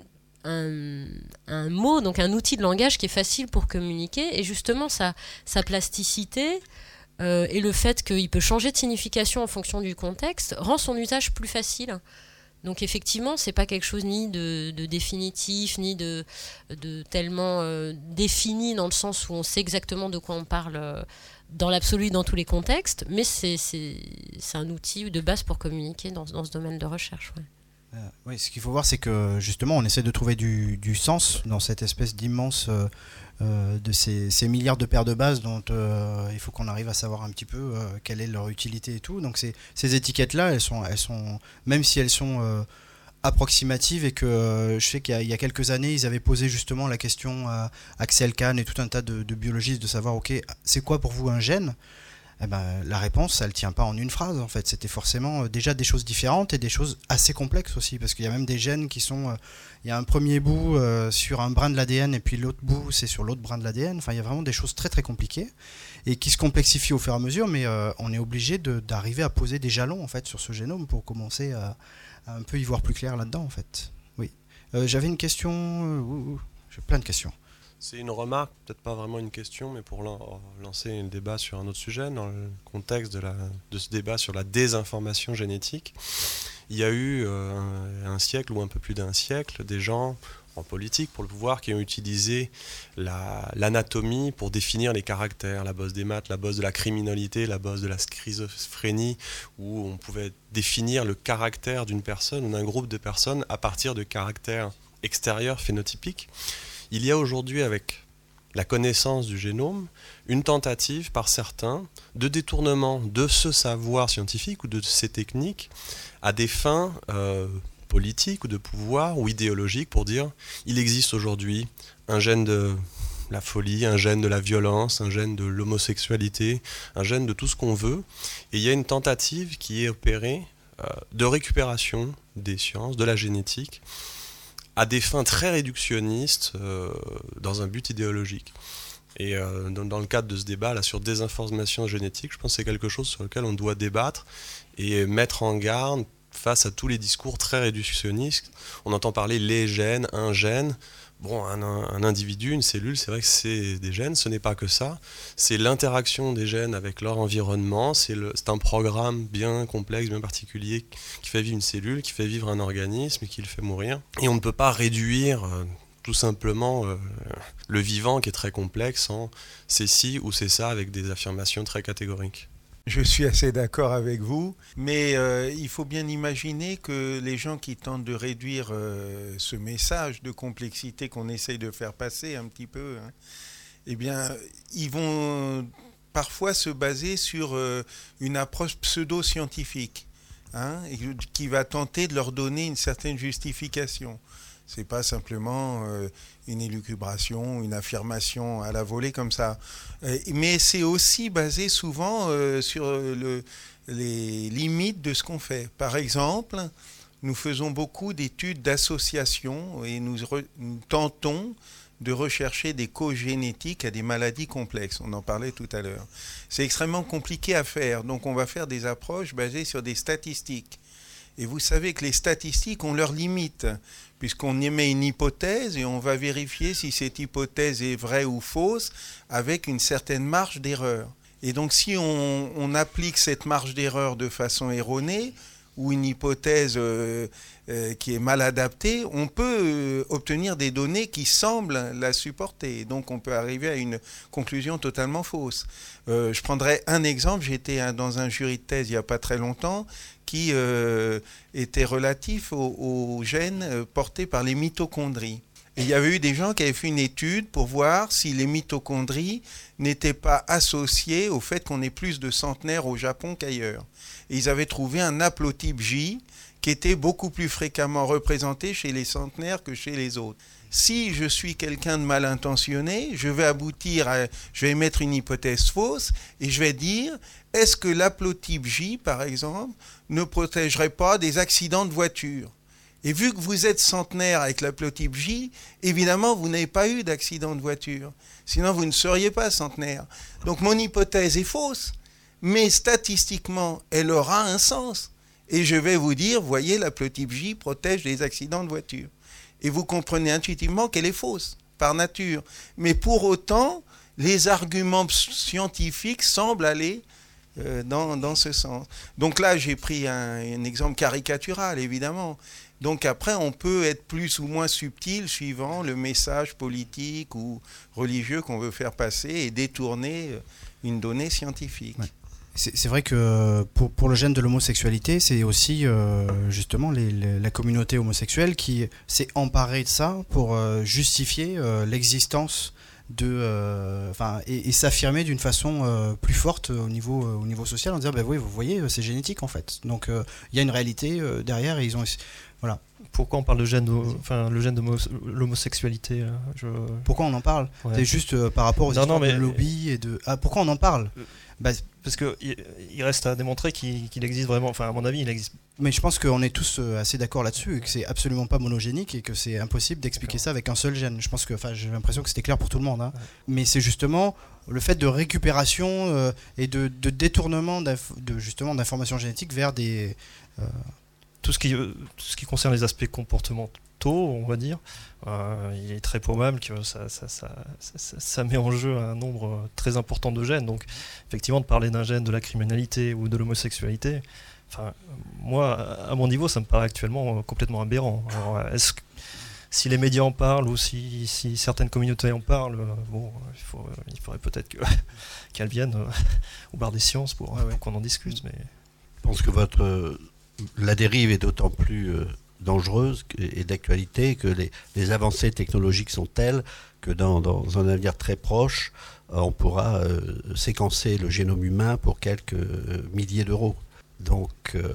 un, un mot, donc un outil de langage qui est facile pour communiquer, et justement sa, sa plasticité euh, et le fait qu'il peut changer de signification en fonction du contexte rend son usage plus facile. Donc effectivement, c'est pas quelque chose ni de, de définitif, ni de, de tellement euh, défini dans le sens où on sait exactement de quoi on parle euh, dans l'absolu, dans tous les contextes, mais c'est, c'est, c'est un outil de base pour communiquer dans, dans ce domaine de recherche. Ouais. Euh, oui, ce qu'il faut voir, c'est que justement, on essaie de trouver du, du sens dans cette espèce d'immense euh, euh, de ces, ces milliards de paires de bases dont euh, il faut qu'on arrive à savoir un petit peu euh, quelle est leur utilité et tout. Donc ces, ces étiquettes-là, elles sont, elles sont, même si elles sont euh, approximatives, et que euh, je sais qu'il y a, il y a quelques années, ils avaient posé justement la question à Axel Kahn et tout un tas de, de biologistes de savoir, ok, c'est quoi pour vous un gène ? Eh ben, la réponse, elle ne tient pas en une phrase, en fait. C'était forcément euh, déjà des choses différentes et des choses assez complexes aussi, parce qu'il y a même des gènes qui sont... Euh, il y a un premier bout euh, sur un brin de l'A D N, et puis l'autre bout, c'est sur l'autre brin de l'A D N. Enfin, il y a vraiment des choses très très compliquées, et qui se complexifient au fur et à mesure, mais euh, on est obligé de, d'arriver à poser des jalons, en fait, sur ce génome pour commencer à, à un peu y voir plus clair là-dedans, en fait. Oui. Euh, j'avais une question... Euh, ouh, ouh, j'ai plein de questions. C'est une remarque, peut-être pas vraiment une question, mais pour lan- lancer le débat sur un autre sujet, dans le contexte de, la, de ce débat sur la désinformation génétique, il y a eu euh, un, un siècle ou un peu plus d'un siècle des gens en politique pour le pouvoir qui ont utilisé la, l'anatomie pour définir les caractères, la bosse des maths, la bosse de la criminalité, la bosse de la schizophrénie, où on pouvait définir le caractère d'une personne ou d'un groupe de personnes à partir de caractères extérieurs phénotypiques. Il y a aujourd'hui, avec la connaissance du génome, une tentative par certains de détournement de ce savoir scientifique ou de ces techniques à des fins euh, politiques ou de pouvoir ou idéologiques, pour dire il existe aujourd'hui un gène de la folie, un gène de la violence, un gène de l'homosexualité, un gène de tout ce qu'on veut. Et il y a une tentative qui est opérée euh, de récupération des sciences, de la génétique, à des fins très réductionnistes, euh, dans un but idéologique. Et euh, dans, dans le cadre de ce débat là, sur désinformation génétique, je pense que c'est quelque chose sur lequel on doit débattre et mettre en garde face à tous les discours très réductionnistes. On entend parler les gènes, un gène. Bon, un, un individu, une cellule, c'est vrai que c'est des gènes, ce n'est pas que ça. C'est l'interaction des gènes avec leur environnement, c'est, le, c'est un programme bien complexe, bien particulier, qui fait vivre une cellule, qui fait vivre un organisme et qui le fait mourir. Et on ne peut pas réduire euh, tout simplement euh, le vivant, qui est très complexe, en c'est ci ou c'est ça, avec des affirmations très catégoriques. Je suis assez d'accord avec vous, mais euh, il faut bien imaginer que les gens qui tentent de réduire euh, ce message de complexité qu'on essaye de faire passer un petit peu, hein, eh bien, ils vont parfois se baser sur euh, une approche pseudo-scientifique, hein, et qui va tenter de leur donner une certaine justification. C'est pas simplement euh, une élucubration, une affirmation à la volée comme ça. Euh, mais c'est aussi basé souvent euh, sur le, les limites de ce qu'on fait. Par exemple, nous faisons beaucoup d'études d'association et nous, re, nous tentons de rechercher des causes génétiques à des maladies complexes. On en parlait tout à l'heure. C'est extrêmement compliqué à faire. Donc on va faire des approches basées sur des statistiques. Et vous savez que les statistiques ont leurs limites, puisqu'on émet une hypothèse et on va vérifier si cette hypothèse est vraie ou fausse avec une certaine marge d'erreur. Et donc si on, on applique cette marge d'erreur de façon erronée, ou une hypothèse euh, euh, qui est mal adaptée, on peut euh, obtenir des données qui semblent la supporter. Donc on peut arriver à une conclusion totalement fausse. Euh, je prendrai un exemple. J'étais dans un jury de thèse il n'y a pas très longtemps qui euh, était relatif aux, aux gènes portés par les mitochondries. Et il y avait eu des gens qui avaient fait une étude pour voir si les mitochondries n'étaient pas associées au fait qu'on ait plus de centenaires au Japon qu'ailleurs. Et ils avaient trouvé un haplotype J qui était beaucoup plus fréquemment représenté chez les centenaires que chez les autres. Si je suis quelqu'un de mal intentionné, je vais aboutir à, je vais émettre une hypothèse fausse et je vais dire, est-ce que l'haplotype J, par exemple, ne protégerait pas des accidents de voiture ? Et vu que vous êtes centenaire avec l'haplotype J, évidemment, vous n'avez pas eu d'accident de voiture. Sinon, vous ne seriez pas centenaire. Donc, mon hypothèse est fausse, mais statistiquement, elle aura un sens. Et je vais vous dire, voyez, l'haplotype J protège des accidents de voiture. et vous comprenez intuitivement qu'elle est fausse, par nature. Mais pour autant, les arguments scientifiques semblent aller euh, dans, dans ce sens. Donc là, j'ai pris un, un exemple caricatural, évidemment. Donc après, on peut être plus ou moins subtil suivant le message politique ou religieux qu'on veut faire passer et détourner une donnée scientifique. Ouais. C'est, c'est vrai que pour, pour le gène de l'homosexualité, c'est aussi euh, justement les, les, la communauté homosexuelle qui s'est emparée de ça pour euh, justifier euh, l'existence de, enfin, euh, et, et s'affirmer d'une façon euh, plus forte au niveau, euh, au niveau social en disant, ben oui, vous voyez, c'est génétique en fait. Donc il euh, y a une réalité euh, derrière et ils ont... Voilà. Pourquoi on parle de gène, de, enfin, le gène de l'homosexualité je... Pourquoi on en parle? Ouais. C'est juste euh, par rapport aux non, histoires non, mais... de lobby et de... Ah, pourquoi on en parle? bah, Parce qu'il il reste à démontrer qu'il, qu'il existe vraiment, enfin à mon avis il existe. Mais je pense qu'on est tous assez d'accord là-dessus, et que c'est absolument pas monogénique et que c'est impossible d'expliquer d'accord. ça avec un seul gène. Je pense que, enfin j'ai l'impression que c'était clair pour tout le monde. Hein. Ouais. Mais c'est justement le fait de récupération euh, et de, de détournement de, justement d'informations génétiques vers des... Euh, Tout ce, qui, tout ce qui concerne les aspects comportementaux, on va dire, euh, il est très probable que ça, ça, ça, ça, ça met en jeu un nombre très important de gènes. Donc, effectivement, de parler d'un gène de la criminalité ou de l'homosexualité, enfin, moi, à mon niveau, ça me paraît actuellement complètement aberrant. Alors, est-ce que, si les médias en parlent ou si, si certaines communautés en parlent, bon, il, faut, il faudrait peut-être que, qu'elles viennent au bar des sciences pour, ouais, ouais. pour qu'on en discute. Mais... Je pense que votre... La dérive est d'autant plus euh, dangereuse et d'actualité que les, les avancées technologiques sont telles que dans, dans un avenir très proche, euh, on pourra euh, séquencer le génome humain pour quelques euh, milliers d'euros. Donc euh,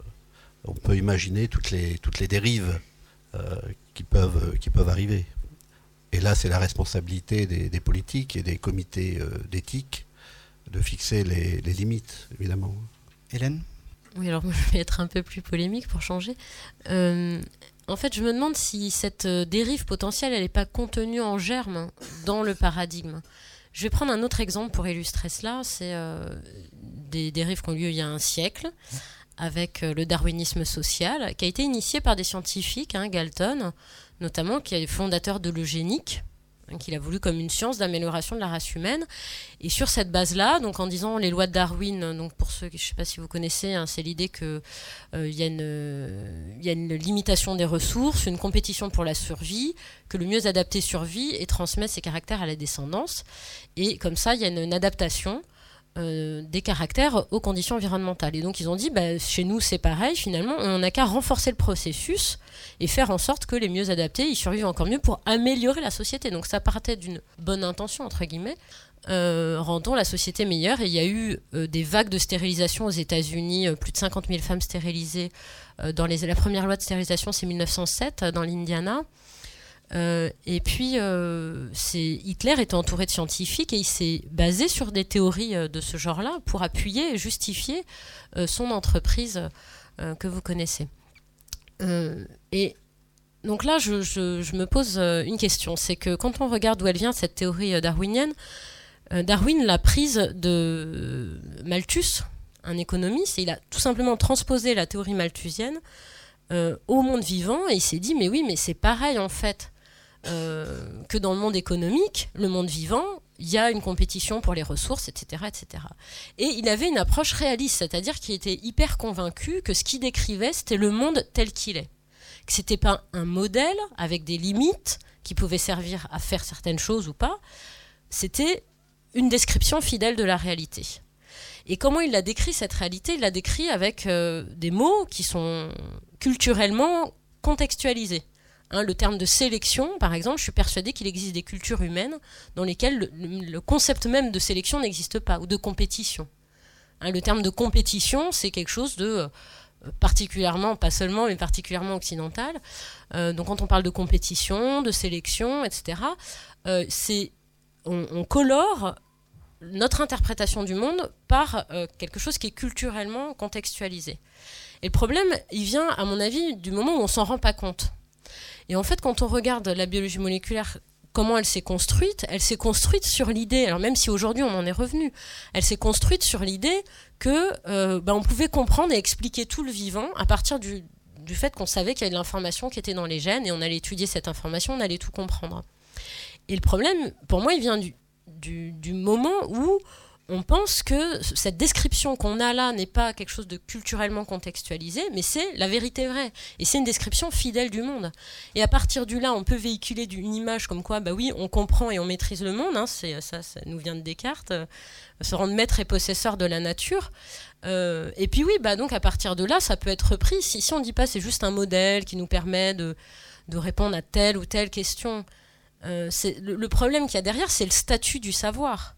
on peut imaginer toutes les, toutes les dérives euh, qui, peuvent, qui peuvent arriver. Et là, c'est la responsabilité des, des politiques et des comités euh, d'éthique de fixer les, les limites, évidemment. Hélène ? Oui, alors moi, je vais être un peu plus polémique pour changer. Euh, en fait, je me demande si cette dérive potentielle, elle n'est pas contenue en germe dans le paradigme. Je vais prendre un autre exemple pour illustrer cela. C'est euh, des dérives qui ont lieu il y a un siècle, avec euh, le darwinisme social, qui a été initié par des scientifiques, hein, Galton, notamment, qui est fondateur de l'eugénique, qu'il a voulu comme une science d'amélioration de la race humaine. Et sur cette base-là, donc en disant les lois de Darwin, donc pour ceux, je ne sais pas si vous connaissez, hein, c'est l'idée qu'il euh, y, euh, y a une limitation des ressources, une compétition pour la survie, que le mieux adapté survit et transmet ses caractères à la descendance. Et comme ça, il y a une, une adaptation Euh, des caractères aux conditions environnementales. Et donc ils ont dit, bah, chez nous c'est pareil, finalement on n'a qu'à renforcer le processus et faire en sorte que les mieux adaptés ils survivent encore mieux pour améliorer la société. Donc ça partait d'une bonne intention entre guillemets, euh, rendons la société meilleure. Et il y a eu euh, des vagues de stérilisation aux États-Unis, euh, plus de cinquante mille femmes stérilisées euh, dans les, la première loi de stérilisation c'est mille neuf cent sept euh, dans l'Indiana. Euh, et puis, euh, c'est, Hitler était entouré de scientifiques et il s'est basé sur des théories euh, de ce genre-là pour appuyer et justifier euh, son entreprise euh, que vous connaissez. Euh, et donc là, je, je, je me pose euh, une question. C'est que quand on regarde d'où elle vient, cette théorie euh, darwinienne, euh, Darwin l'a prise de Malthus, un économiste, et il a tout simplement transposé la théorie malthusienne euh, au monde vivant et il s'est dit, mais oui, mais c'est pareil en fait. Euh, que dans le monde économique, le monde vivant, il y a une compétition pour les ressources, et cetera, et cetera. Et il avait une approche réaliste, c'est-à-dire qu'il était hyper convaincu que ce qu'il décrivait, c'était le monde tel qu'il est. Que c'était pas un modèle avec des limites qui pouvaient servir à faire certaines choses ou pas, c'était une description fidèle de la réalité. Et comment il a décrit cette réalité? Il l'a décrit avec euh, des mots qui sont culturellement contextualisés. Hein, le terme de sélection, par exemple, je suis persuadée qu'il existe des cultures humaines dans lesquelles le, le concept même de sélection n'existe pas, ou de compétition. Hein, le terme de compétition, c'est quelque chose de euh, particulièrement, pas seulement, mais particulièrement occidental. Euh, donc quand on parle de compétition, de sélection, et cetera, euh, c'est, on, on colore notre interprétation du monde par euh, quelque chose qui est culturellement contextualisé. Et le problème, il vient, à mon avis, du moment où on ne s'en rend pas compte. Et en fait, quand on regarde la biologie moléculaire, comment elle s'est construite, elle s'est construite sur l'idée, alors même si aujourd'hui on en est revenu, elle s'est construite sur l'idée que euh, bah, on pouvait comprendre et expliquer tout le vivant à partir du, du fait qu'on savait qu'il y avait de l'information qui était dans les gènes et on allait étudier cette information, on allait tout comprendre. Et le problème, pour moi, il vient du, du, du moment où on pense que cette description qu'on a là n'est pas quelque chose de culturellement contextualisé, mais c'est la vérité vraie. Et c'est une description fidèle du monde. Et à partir de là, on peut véhiculer une image comme quoi, bah oui, on comprend et on maîtrise le monde. Hein, c'est, ça, ça nous vient de Descartes, euh, se rendre maître et possesseur de la nature. Euh, et puis oui, bah donc à partir de là, ça peut être repris. Si, si on ne dit pas c'est juste un modèle qui nous permet de, de répondre à telle ou telle question, euh, c'est, le, le problème qu'il y a derrière, c'est le statut du savoir.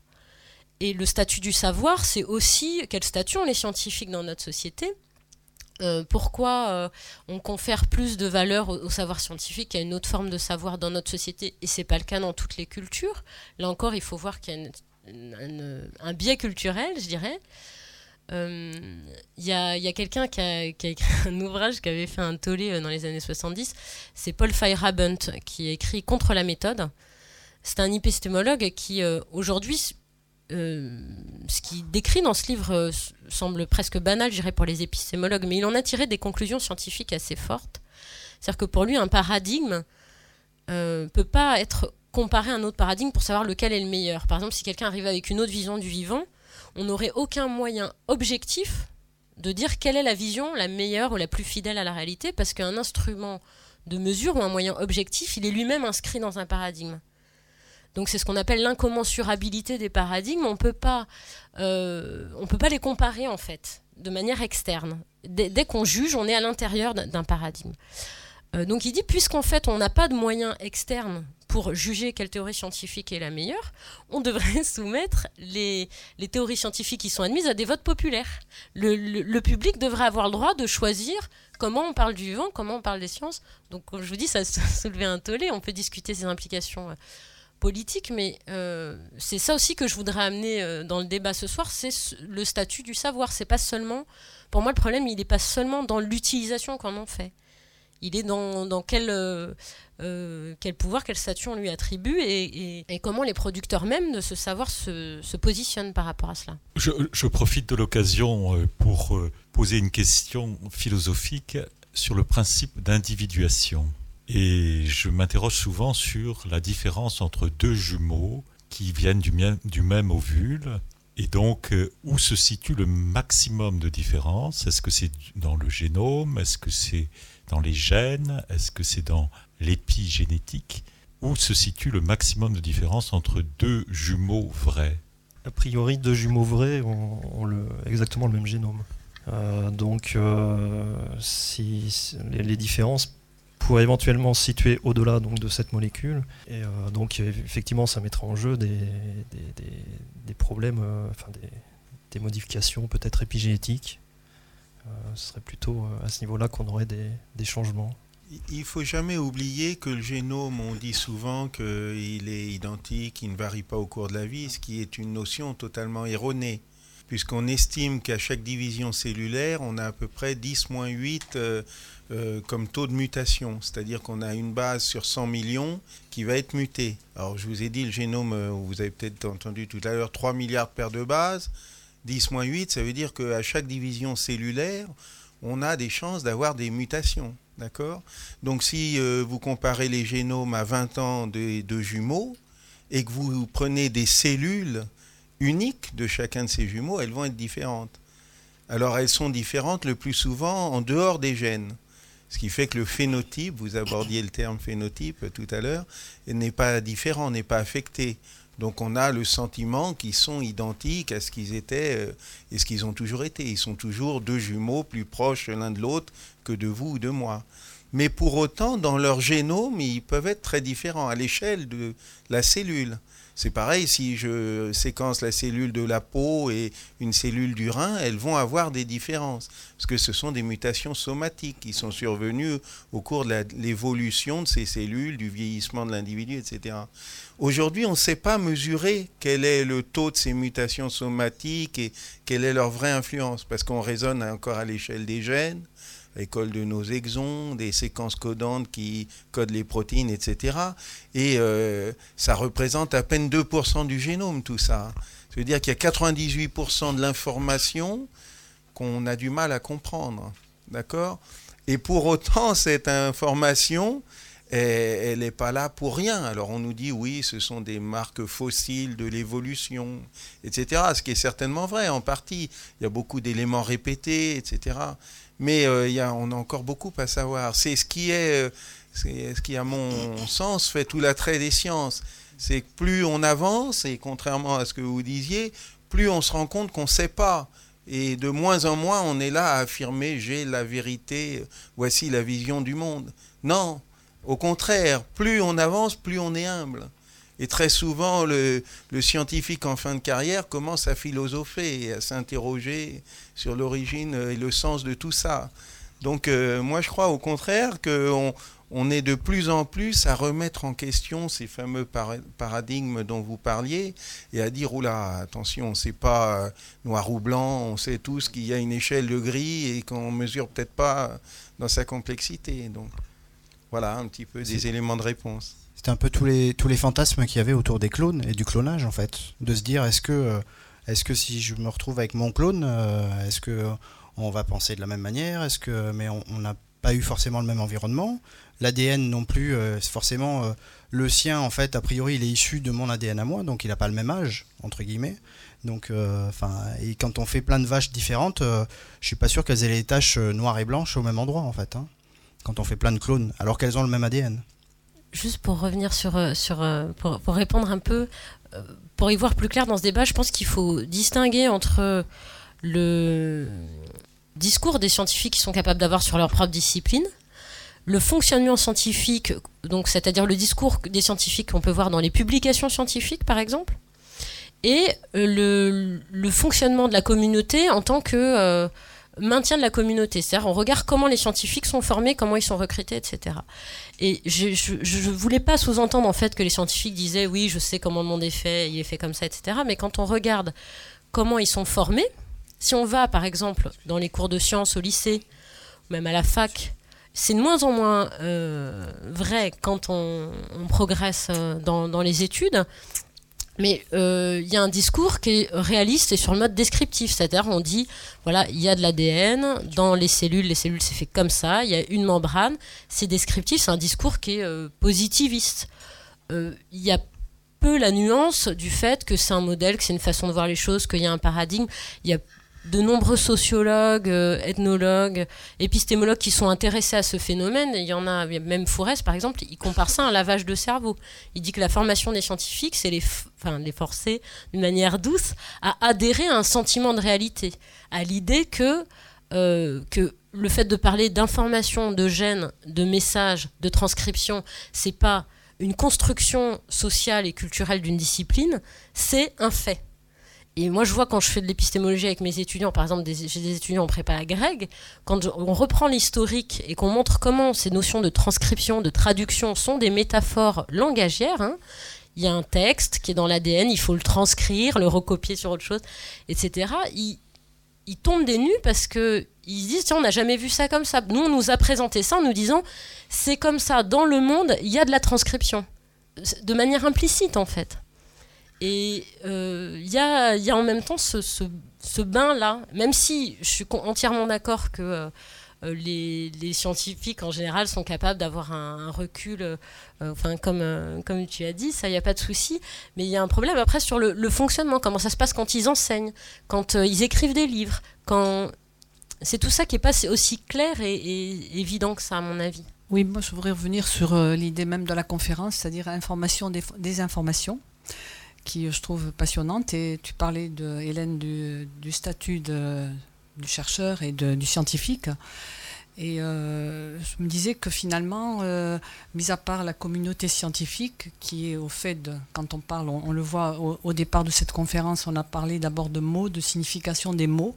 Et le statut du savoir, c'est aussi quel statut ont les scientifiques dans notre société. Euh, pourquoi euh, on confère plus de valeur au, au savoir scientifique qu'à une autre forme de savoir dans notre société, et c'est pas le cas dans toutes les cultures. Là encore, il faut voir qu'il y a une, une, une, un biais culturel, je dirais. Il euh, y, a, y a quelqu'un qui a, qui a écrit un ouvrage, qui avait fait un tollé dans les années soixante-dix, c'est Paul Feyerabend, qui a écrit Contre la méthode. C'est un épistémologue qui, euh, aujourd'hui, Euh, ce qu'il décrit dans ce livre euh, semble presque banal, je dirais, pour les épistémologues, mais il en a tiré des conclusions scientifiques assez fortes. C'est-à-dire que pour lui, un paradigme ne euh, peut pas être comparé à un autre paradigme pour savoir lequel est le meilleur. Par exemple, si quelqu'un arrive avec une autre vision du vivant, on n'aurait aucun moyen objectif de dire quelle est la vision la meilleure ou la plus fidèle à la réalité, parce qu'un instrument de mesure ou un moyen objectif, il est lui-même inscrit dans un paradigme. Donc c'est ce qu'on appelle l'incommensurabilité des paradigmes. On peut pas, euh, on peut pas les comparer en fait, de manière externe. Dès, dès qu'on juge, on est à l'intérieur d'un paradigme. Euh, donc il dit, puisqu'en fait on n'a pas de moyens externes pour juger quelle théorie scientifique est la meilleure, on devrait soumettre les, les théories scientifiques qui sont admises à des votes populaires. Le, le, le public devrait avoir le droit de choisir comment on parle du vivant, comment on parle des sciences. Donc comme je vous dis, ça a soulevé un tollé, on peut discuter ses implications euh, politique, mais euh, c'est ça aussi que je voudrais amener euh, dans le débat ce soir, c'est le statut du savoir. C'est pas seulement, pour moi le problème il n'est pas seulement dans l'utilisation qu'on en fait, il est dans, dans quel, euh, euh, quel pouvoir, quel statut on lui attribue et, et, et comment les producteurs même de ce savoir se, se positionnent par rapport à cela. Je, je profite de l'occasion pour poser une question philosophique sur le principe d'individuation. Et je m'interroge souvent sur la différence entre deux jumeaux qui viennent du même, du même ovule. Et donc, euh, où se situe le maximum de différence ? Est-ce que c'est dans le génome ? Est-ce que c'est dans les gènes ? Est-ce que c'est dans l'épigénétique ? Où se situe le maximum de différence entre deux jumeaux vrais ? A priori, deux jumeaux vrais ont, ont le, exactement le même génome. Euh, donc, euh, si, si les, les différences pourrait éventuellement se situer au-delà donc, de cette molécule. Et euh, donc effectivement, ça mettra en jeu des, des, des, des problèmes, euh, enfin des, des modifications peut-être épigénétiques. Euh, ce serait plutôt à ce niveau-là qu'on aurait des, des changements. Il ne faut jamais oublier que le génome, on dit souvent qu'il est identique, qu'il ne varie pas au cours de la vie, ce qui est une notion totalement erronée, puisqu'on estime qu'à chaque division cellulaire, on a à peu près dix moins huit euh, euh, comme taux de mutation, c'est-à-dire qu'on a une base sur cent millions qui va être mutée. Alors je vous ai dit, le génome, euh, vous avez peut-être entendu tout à l'heure, trois milliards de paires de bases, dix moins huit, ça veut dire qu'à chaque division cellulaire, on a des chances d'avoir des mutations. D'accord ? Donc si euh, vous comparez les génomes à vingt ans de, de jumeaux et que vous prenez des cellules uniques de chacun de ces jumeaux, elles vont être différentes. Alors elles sont différentes le plus souvent en dehors des gènes. Ce qui fait que le phénotype, vous abordiez le terme phénotype tout à l'heure, n'est pas différent, n'est pas affecté. Donc on a le sentiment qu'ils sont identiques à ce qu'ils étaient euh, et ce qu'ils ont toujours été. Ils sont toujours deux jumeaux plus proches l'un de l'autre que de vous ou de moi. Mais pour autant, dans leur génome, ils peuvent être très différents à l'échelle de la cellule. C'est pareil, si je séquence la cellule de la peau et une cellule du rein, elles vont avoir des différences. Parce que ce sont des mutations somatiques qui sont survenues au cours de la, l'évolution de ces cellules, du vieillissement de l'individu, et cetera. Aujourd'hui, on ne sait pas mesurer quel est le taux de ces mutations somatiques et quelle est leur vraie influence. Parce qu'on raisonne encore à l'échelle des gènes, à l'école de nos exons, des séquences codantes qui codent les protéines, et cetera. Et euh, ça représente à peine deux pour cent du génome, tout ça. Ça veut dire qu'il y a quatre-vingt-dix-huit pour cent de l'information qu'on a du mal à comprendre. D'accord ? Et pour autant, cette information, elle n'est pas là pour rien. Alors on nous dit, oui, ce sont des marques fossiles de l'évolution, et cetera. Ce qui est certainement vrai, en partie. Il y a beaucoup d'éléments répétés, et cetera. Mais euh, il y a, on a encore beaucoup à savoir. C'est ce qui est, euh, c'est ce qui, à mon sens, fait tout l'attrait des sciences. C'est que plus on avance, et contrairement à ce que vous disiez, plus on se rend compte qu'on ne sait pas. Et de moins en moins, on est là à affirmer « j'ai la vérité, voici la vision du monde ». Non, au contraire, plus on avance, plus on est humble. Et très souvent, le, le scientifique en fin de carrière commence à philosopher et à s'interroger sur l'origine et le sens de tout ça. Donc euh, moi, je crois au contraire qu'on on est de plus en plus à remettre en question ces fameux par- paradigmes dont vous parliez et à dire, oula, attention, on ne sait pas noir ou blanc, on sait tous qu'il y a une échelle de gris et qu'on ne mesure peut-être pas dans sa complexité. Donc voilà un petit peu des C'est... éléments de réponse. C'était un peu tous les, tous les fantasmes qu'il y avait autour des clones et du clonage, en fait. De se dire, est-ce que, euh, est-ce que si je me retrouve avec mon clone, euh, est-ce qu'on va penser de la même manière, est-ce que, mais on n'a pas eu forcément le même environnement. L'A D N non plus, euh, forcément, euh, le sien, en fait, a priori, il est issu de mon A D N à moi, donc il n'a pas le même âge, entre guillemets. Donc, euh, et quand on fait plein de vaches différentes, euh, je suis pas sûr qu'elles aient les taches noires et blanches au même endroit, en fait, hein, quand on fait plein de clones, alors qu'elles ont le même A D N. Juste pour revenir sur, sur pour, pour répondre un peu, pour y voir plus clair dans ce débat, je pense qu'il faut distinguer entre le discours des scientifiques qui sont capables d'avoir sur leur propre discipline, le fonctionnement scientifique, donc c'est-à-dire le discours des scientifiques qu'on peut voir dans les publications scientifiques, par exemple, et le, le fonctionnement de la communauté en tant que euh, maintien de la communauté. C'est-à-dire on regarde comment les scientifiques sont formés, comment ils sont recrutés, et cetera. Et je ne voulais pas sous-entendre en fait que les scientifiques disaient oui, je sais comment le monde est fait, il est fait comme ça, et cetera. Mais quand on regarde comment ils sont formés, si on va par exemple dans les cours de sciences au lycée, ou même à la fac, c'est de moins en moins euh, vrai quand on, on progresse dans, dans les études. Mais il euh, y a un discours qui est réaliste et sur le mode descriptif, c'est-à-dire on dit, voilà, il y a de l'A D N dans les cellules, les cellules c'est fait comme ça, il y a une membrane, c'est descriptif, c'est un discours qui est euh, positiviste. Il euh, y a peu la nuance du fait que c'est un modèle, que c'est une façon de voir les choses, qu'il y a un paradigme. Il y a de nombreux sociologues, euh, ethnologues, épistémologues qui sont intéressés à ce phénomène. Il y en a, même Fourès par exemple, il compare ça à un lavage de cerveau. Il dit que la formation des scientifiques, c'est les, f- enfin, les forcer d'une manière douce à adhérer à un sentiment de réalité, à l'idée que, euh, que le fait de parler d'information, de gènes, de messages, de transcription, c'est pas une construction sociale et culturelle d'une discipline, c'est un fait. Et moi, je vois quand je fais de l'épistémologie avec mes étudiants, par exemple, des, j'ai des étudiants en prépa à Greg, quand on reprend l'historique et qu'on montre comment ces notions de transcription, de traduction sont des métaphores langagières, hein, il y a un texte qui est dans l'A D N, il faut le transcrire, le recopier sur autre chose, et cetera. Ils, ils tombent des nues parce qu'ils se disent, tiens, on n'a jamais vu ça comme ça. Nous, on nous a présenté ça en nous disant, c'est comme ça, dans le monde, il y a de la transcription. De manière implicite, en fait. Et il euh, y, a, y a en même temps ce, ce, ce bain-là, même si je suis entièrement d'accord que euh, les, les scientifiques en général sont capables d'avoir un, un recul, euh, enfin, comme, euh, comme tu as dit, ça, il n'y a pas de souci, mais il y a un problème après sur le, le fonctionnement, comment ça se passe quand ils enseignent, quand euh, ils écrivent des livres, quand... c'est tout ça qui n'est pas aussi clair et, et évident que ça, à mon avis. Oui, moi je voudrais revenir sur euh, l'idée même de la conférence, c'est-à-dire information, des, des informations, qui je trouve passionnante. Et tu parlais, de, Hélène, du, du statut de, du chercheur et de, du scientifique. Et euh, je me disais que finalement, euh, mis à part la communauté scientifique, qui est au fait, de, quand on parle, on, on le voit au, au départ de cette conférence, on a parlé d'abord de mots, de signification des mots.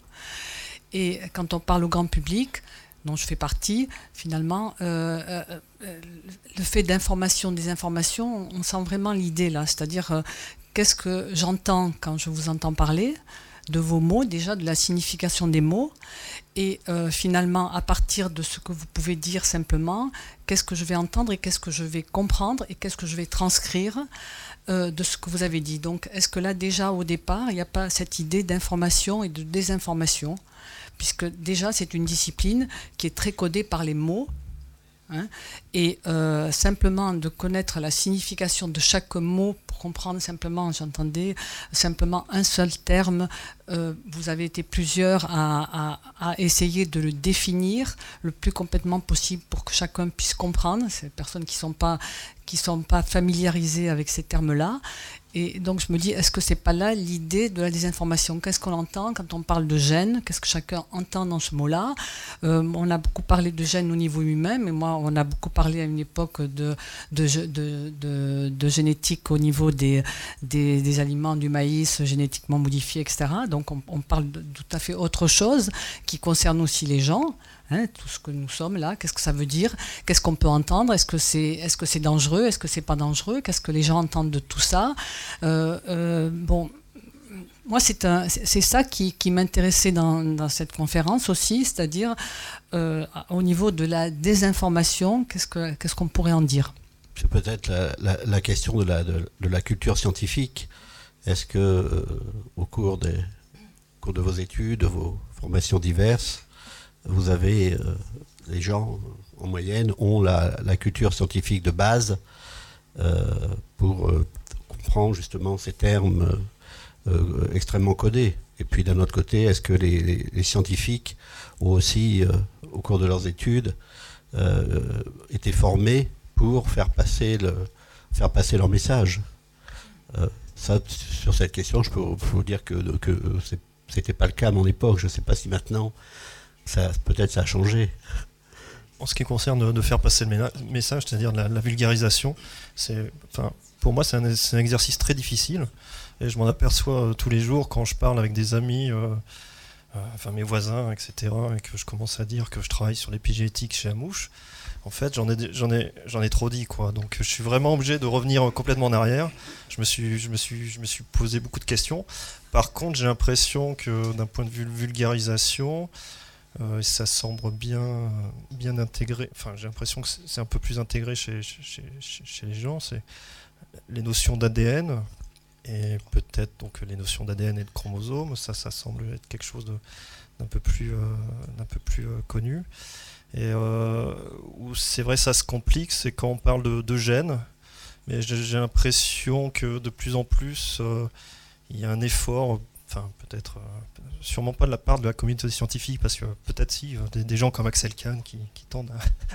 Et quand on parle au grand public, dont je fais partie, finalement, euh, euh, le fait d'information, des informations, on sent vraiment l'idée là, c'est-à-dire euh, qu'est-ce que j'entends quand je vous entends parler de vos mots, déjà de la signification des mots, et euh, finalement, à partir de ce que vous pouvez dire simplement, qu'est-ce que je vais entendre et qu'est-ce que je vais comprendre et qu'est-ce que je vais transcrire euh, de ce que vous avez dit. Donc, est-ce que là, déjà, au départ, il n'y a pas cette idée d'information et de désinformation ? puisque déjà c'est une discipline qui est très codée par les mots. Hein, et euh, simplement de connaître la signification de chaque mot pour comprendre simplement, j'entendais simplement un seul terme, euh, vous avez été plusieurs à, à, à essayer de le définir le plus complètement possible pour que chacun puisse comprendre, ces personnes qui ne sont pas, qui sont pas familiarisées avec ces termes-là. Et donc je me dis, est-ce que c'est pas là l'idée de la désinformation? Qu'est-ce qu'on entend quand on parle de gène? Qu'est-ce que chacun entend dans ce mot-là? euh, On a beaucoup parlé de gène au niveau humain, mais moi on a beaucoup parlé à une époque de, de, de, de, de génétique au niveau des, des, des aliments, du maïs génétiquement modifié, et cetera. Donc on, on parle de tout à fait autre chose qui concerne aussi les gens. Hein, tout ce que nous sommes là, qu'est-ce que ça veut dire? Qu'est-ce qu'on peut entendre? Est-ce que c'est, est-ce que c'est dangereux? Est-ce que c'est pas dangereux? Qu'est-ce que les gens entendent de tout ça? euh, euh, Bon, moi c'est, un, c'est ça qui, qui m'intéressait dans, dans cette conférence aussi, c'est-à-dire euh, au niveau de la désinformation, qu'est-ce, que, qu'est-ce qu'on pourrait en dire? C'est peut-être la, la, la question de la, de, de la culture scientifique. Est-ce que euh, au cours, des, au cours de vos études, de vos formations diverses, vous avez, euh, les gens en moyenne ont la, la culture scientifique de base euh, pour euh, comprendre justement ces termes euh, extrêmement codés. Et puis d'un autre côté, est-ce que les, les, les scientifiques ont aussi, euh, au cours de leurs études, euh, été formés pour faire passer, le, faire passer leur message? euh, ça, sur cette question, je peux, peux vous dire que, que c'est, c'était pas le cas à mon époque. Je ne sais pas si maintenant... Ça, peut-être ça a changé. En ce qui concerne de faire passer le message, c'est-à-dire la, la vulgarisation, c'est, enfin, pour moi c'est un, c'est un exercice très difficile et je m'en aperçois euh, tous les jours quand je parle avec des amis, euh, euh, enfin mes voisins, et cetera, et que je commence à dire que je travaille sur l'épigénétique chez Amouche. En fait, j'en ai, j'en ai, j'en ai trop dit, quoi. Donc, je suis vraiment obligé de revenir complètement en arrière. Je me suis, je me suis, je me suis posé beaucoup de questions. Par contre, j'ai l'impression que d'un point de vue vulgarisation, Euh, ça semble bien, bien intégré. Enfin, j'ai l'impression que c'est un peu plus intégré chez, chez, chez, chez les gens. C'est les notions d'A D N et peut-être donc les notions d'A D N et de chromosomes. Ça, ça semble être quelque chose de, d'un peu plus, euh, d'un peu plus euh, connu. Et euh, où c'est vrai, ça se complique, c'est quand on parle de, de gènes. Mais j'ai, j'ai l'impression que de plus en plus, euh, il y a un effort. Enfin, peut-être, euh, sûrement pas de la part de la communauté scientifique, parce que peut-être si, euh, des, des gens comme Axel Kahn qui, qui tendent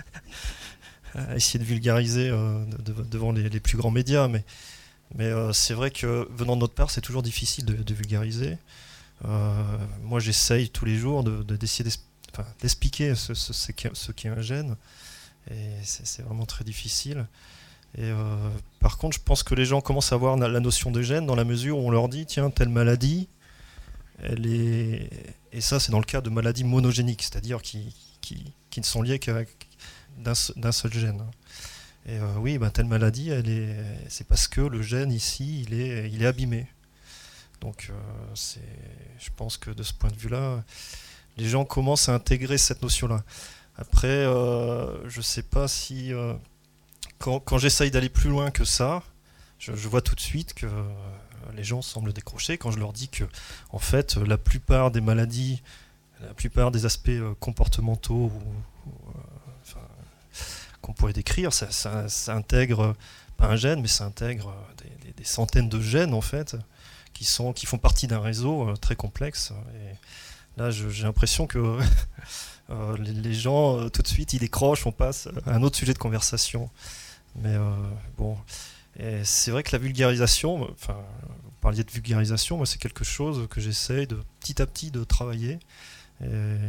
à, à essayer de vulgariser euh, de, de, devant les, les plus grands médias, mais, mais euh, c'est vrai que venant de notre part, c'est toujours difficile de, de vulgariser. Euh, moi, j'essaye tous les jours de, de, d'essayer enfin, d'expliquer ce, ce, ce, qu'est, ce qu'est un gène, et c'est, c'est vraiment très difficile. Et euh, par contre, je pense que les gens commencent à avoir la notion de gène dans la mesure où on leur dit, tiens, telle maladie, elle est... et ça c'est dans le cas de maladies monogéniques, c'est-à-dire qui, qui, qui ne sont liées qu'à d'un, d'un seul gène. Et euh, oui, ben, telle maladie, elle est... c'est parce que le gène ici, il est, il est abîmé. Donc euh, c'est... je pense que de ce point de vue-là, les gens commencent à intégrer cette notion-là. Après, euh, je ne sais pas si... Euh, quand, quand j'essaye d'aller plus loin que ça, je, je vois tout de suite que... Euh, les gens semblent décrocher quand je leur dis que, en fait, la plupart des maladies, la plupart des aspects euh, comportementaux ou, ou, euh, enfin, qu'on pourrait décrire, ça, ça, ça intègre pas un gène, mais ça intègre des, des, des centaines de gènes en fait, qui sont, qui font partie d'un réseau euh, très complexe. Et là, je, j'ai l'impression que euh, les, les gens euh, tout de suite ils décrochent, on passe à un autre sujet de conversation. Mais euh, bon. Et c'est vrai que la vulgarisation, enfin, vous parliez de vulgarisation, moi c'est quelque chose que j'essaye de petit à petit de travailler. Et,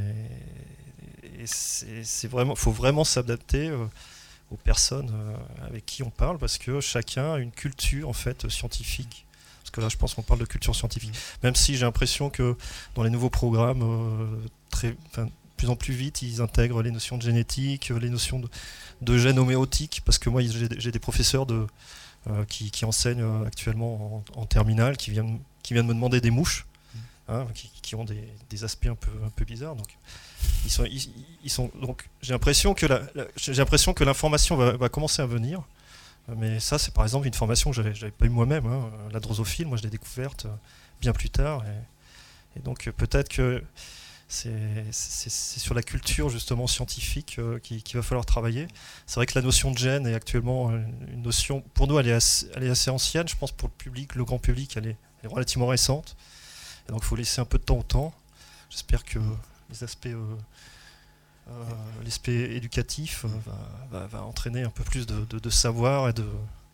et c'est, c'est vraiment, faut vraiment s'adapter euh, aux personnes euh, avec qui on parle, parce que chacun a une culture en fait scientifique. Parce que là, je pense qu'on parle de culture scientifique. Même si j'ai l'impression que dans les nouveaux programmes, euh, très, enfin, de plus en plus vite, ils intègrent les notions de génétique, les notions de, de gènes homéotiques, parce que moi, j'ai, j'ai des professeurs de Euh, qui, qui enseignent euh, actuellement en, en terminale, qui viennent, qui viennent me demander des mouches, hein, qui, qui ont des, des aspects un peu, un peu bizarres. Donc, ils sont, ils, ils sont, donc, j'ai l'impression que, la, la, j'ai l'impression que l'information va, va commencer à venir. Mais ça, c'est par exemple une formation que j'avais, j'avais pas eu moi-même. Hein. La drosophile, moi, je l'ai découverte bien plus tard. Et, et donc, peut-être que c'est, c'est, c'est sur la culture justement scientifique euh, qu'il, qu'il va falloir travailler. C'est vrai que la notion de gène est actuellement une notion, pour nous elle est assez, elle est assez ancienne, je pense pour le public, le grand public elle est, elle est relativement récente. Et donc il faut laisser un peu de temps au temps. J'espère que les aspects, euh, euh, l'aspect éducatif euh, va, va, va entraîner un peu plus de, de, de savoir et, de,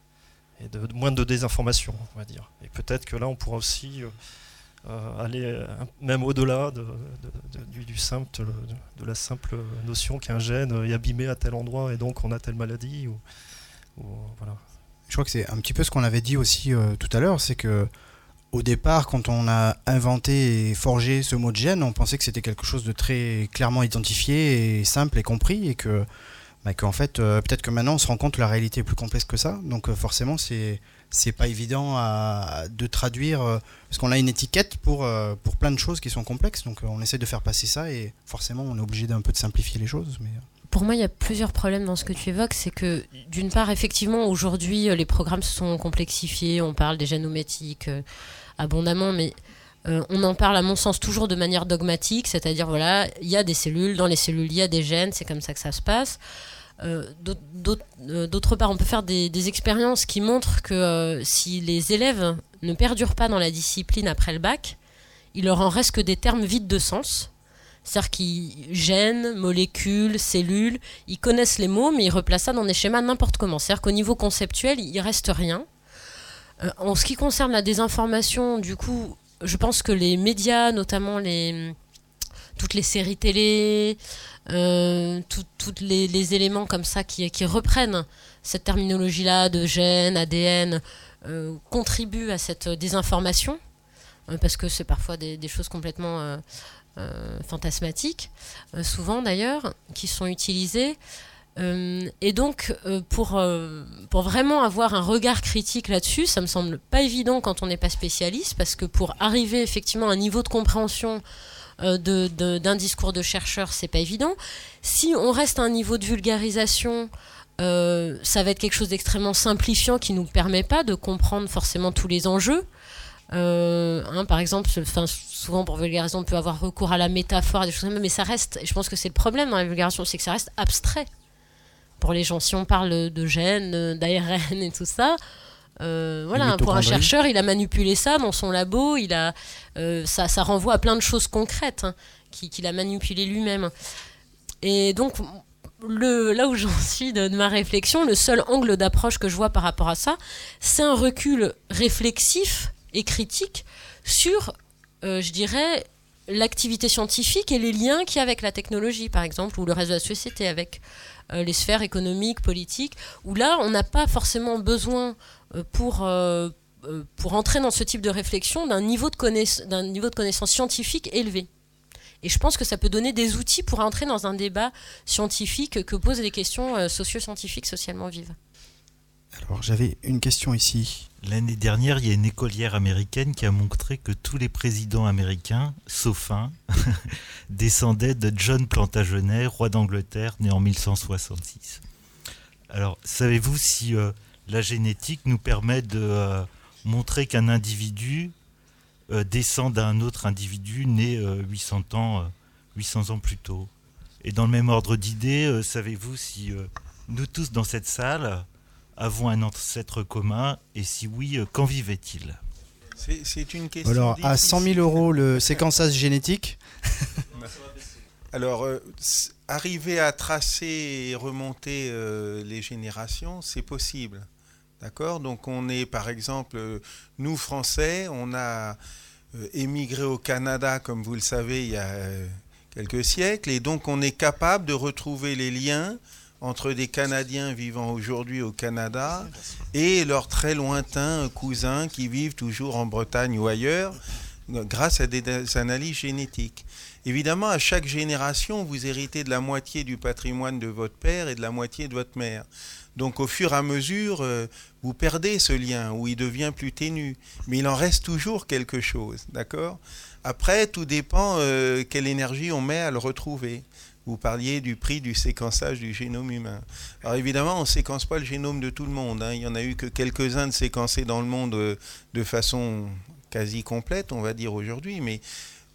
et de, de moins de désinformation, on va dire. Et peut-être que là on pourra aussi euh, Euh, aller euh, même au-delà de, de, de, du, du simple, de, de la simple notion qu'un gène est abîmé à tel endroit et donc on a telle maladie. Ou, ou, voilà. Je crois que c'est un petit peu ce qu'on avait dit aussi euh, tout à l'heure, c'est que au départ, quand on a inventé et forgé ce mot de gène, on pensait que c'était quelque chose de très clairement identifié et simple et compris, et que bah, qu'en fait, euh, peut-être que maintenant on se rend compte que la réalité est plus complexe que ça, donc euh, forcément c'est c'est pas évident à, de traduire, euh, parce qu'on a une étiquette pour, euh, pour plein de choses qui sont complexes, donc euh, on essaie de faire passer ça, et forcément on est obligé d'un peu de simplifier les choses. Mais... Pour moi, il y a plusieurs problèmes dans ce que tu évoques. C'est que, d'une part, effectivement, aujourd'hui, les programmes se sont complexifiés, on parle des génométiques euh, abondamment, mais euh, on en parle, à mon sens, toujours de manière dogmatique, c'est-à-dire, voilà, il y a des cellules, dans les cellules, il y a des gènes, c'est comme ça que ça se passe. Euh, d'autre, euh, d'autre part, on peut faire des, des expériences qui montrent que euh, si les élèves ne perdurent pas dans la discipline après le bac, il leur en reste que des termes vides de sens. C'est-à-dire qu'ils gènes, molécules, cellules, ils connaissent les mots, mais ils replacent ça dans des schémas n'importe comment. C'est-à-dire qu'au niveau conceptuel, il reste rien. Euh, en ce qui concerne la désinformation, du coup, je pense que les médias, notamment les, toutes les séries télé, Euh, tous les, les éléments comme ça qui, qui reprennent cette terminologie-là de gènes, A D N, euh, contribuent à cette désinformation, euh, parce que c'est parfois des, des choses complètement euh, euh, fantasmatiques, euh, souvent d'ailleurs, qui sont utilisées. Euh, et donc, euh, pour, euh, pour vraiment avoir un regard critique là-dessus, ça me semble pas évident quand on n'est pas spécialiste, parce que pour arriver effectivement à un niveau de compréhension De, de, d'un discours de chercheur, c'est pas évident. Si on reste à un niveau de vulgarisation, euh, ça va être quelque chose d'extrêmement simplifiant qui nous permet pas de comprendre forcément tous les enjeux. Euh, hein, par exemple, enfin, souvent pour vulgarisation, on peut avoir recours à la métaphore, des choses comme ça, mais ça reste, et je pense que c'est le problème dans la vulgarisation, c'est que ça reste abstrait pour les gens. Si on parle de gènes, d'A R N et tout ça, Euh, voilà, pour un chercheur, il a manipulé ça dans son labo, il a, euh, ça, ça renvoie à plein de choses concrètes hein, qu'il, qu'il a manipulé lui-même. Et donc, le, là où j'en suis de, de ma réflexion, le seul angle d'approche que je vois par rapport à ça, c'est un recul réflexif et critique sur, euh, je dirais, l'activité scientifique et les liens qu'il y a avec la technologie, par exemple, ou le reste de la société, avec euh, les sphères économiques, politiques, où là, on n'a pas forcément besoin Pour, euh, pour entrer dans ce type de réflexion d'un niveau de, connaiss- d'un niveau de connaissance scientifique élevé. Et je pense que ça peut donner des outils pour entrer dans un débat scientifique que posent des questions euh, socio-scientifiques socialement vives. Alors j'avais une question ici. L'année dernière, il y a une écolière américaine qui a montré que tous les présidents américains, sauf un, descendaient de John Plantagenet, roi d'Angleterre, né en mille cent soixante-six. Alors, savez-vous si... Euh, la génétique nous permet de euh, montrer qu'un individu euh, descend d'un autre individu né euh, huit cents ans, euh, huit cents ans plus tôt. Et dans le même ordre d'idée, euh, savez-vous si euh, nous tous dans cette salle avons un ancêtre commun, et si oui, euh, quand vivait-il ? c'est, c'est une question Alors, difficile. à cent mille euros le séquençage génétique. Alors, euh, arriver à tracer et remonter euh, les générations, c'est possible. D'accord ? Donc on est, par exemple, nous Français, on a euh, émigré au Canada, comme vous le savez, il y a euh, quelques siècles, et donc on est capable de retrouver les liens entre des Canadiens vivant aujourd'hui au Canada et leurs très lointains cousins qui vivent toujours en Bretagne ou ailleurs, grâce à des, des analyses génétiques. Évidemment, à chaque génération, vous héritez de la moitié du patrimoine de votre père et de la moitié de votre mère. Donc au fur et à mesure, euh, vous perdez ce lien où il devient plus ténu. Mais il en reste toujours quelque chose, d'accord ? Après, tout dépend euh, quelle énergie on met à le retrouver. Vous parliez du prix du séquençage du génome humain. Alors évidemment, on ne séquence pas le génome de tout le monde. Hein. Il n'y en a eu que quelques-uns de séquencés dans le monde euh, de façon quasi complète, on va dire aujourd'hui. Mais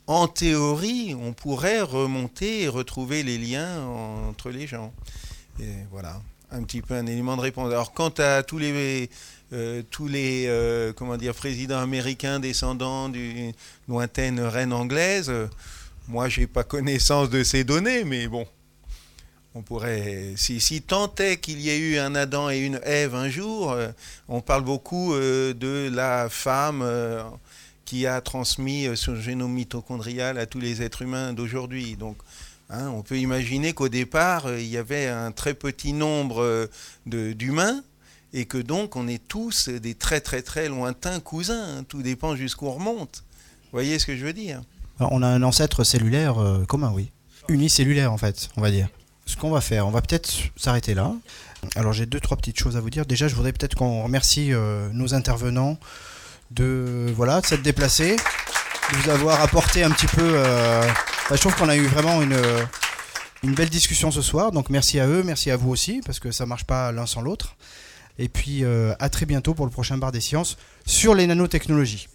en théorie, on pourrait remonter et retrouver les liens entre les gens. Et voilà, un petit peu un élément de réponse. Alors, quant à tous les, euh, tous les euh, comment dire, présidents américains descendants d'une lointaine reine anglaise, euh, moi, je n'ai pas connaissance de ces données, mais bon, on pourrait... Si, si tant est qu'il y ait eu un Adam et une Ève un jour, euh, on parle beaucoup euh, de la femme... Euh, qui a transmis son génome mitochondrial à tous les êtres humains d'aujourd'hui. Donc, hein, on peut imaginer qu'au départ, il y avait un très petit nombre de, d'humains et que donc on est tous des très très très lointains cousins. Hein. Tout dépend jusqu'où on remonte. Vous voyez ce que je veux dire? Alors, on a un ancêtre cellulaire euh, commun, oui. Unicellulaire, en fait, on va dire. Ce qu'on va faire, on va peut-être s'arrêter là. Alors, j'ai deux, trois petites choses à vous dire. Déjà, je voudrais peut-être qu'on remercie euh, nos intervenants de voilà de s'être déplacé, de vous avoir apporté un petit peu euh, bah, je trouve qu'on a eu vraiment une, une belle discussion ce soir, donc merci à eux, merci à vous aussi, parce que ça marche pas l'un sans l'autre, et puis euh, à très bientôt pour le prochain Bar des Sciences sur les nanotechnologies.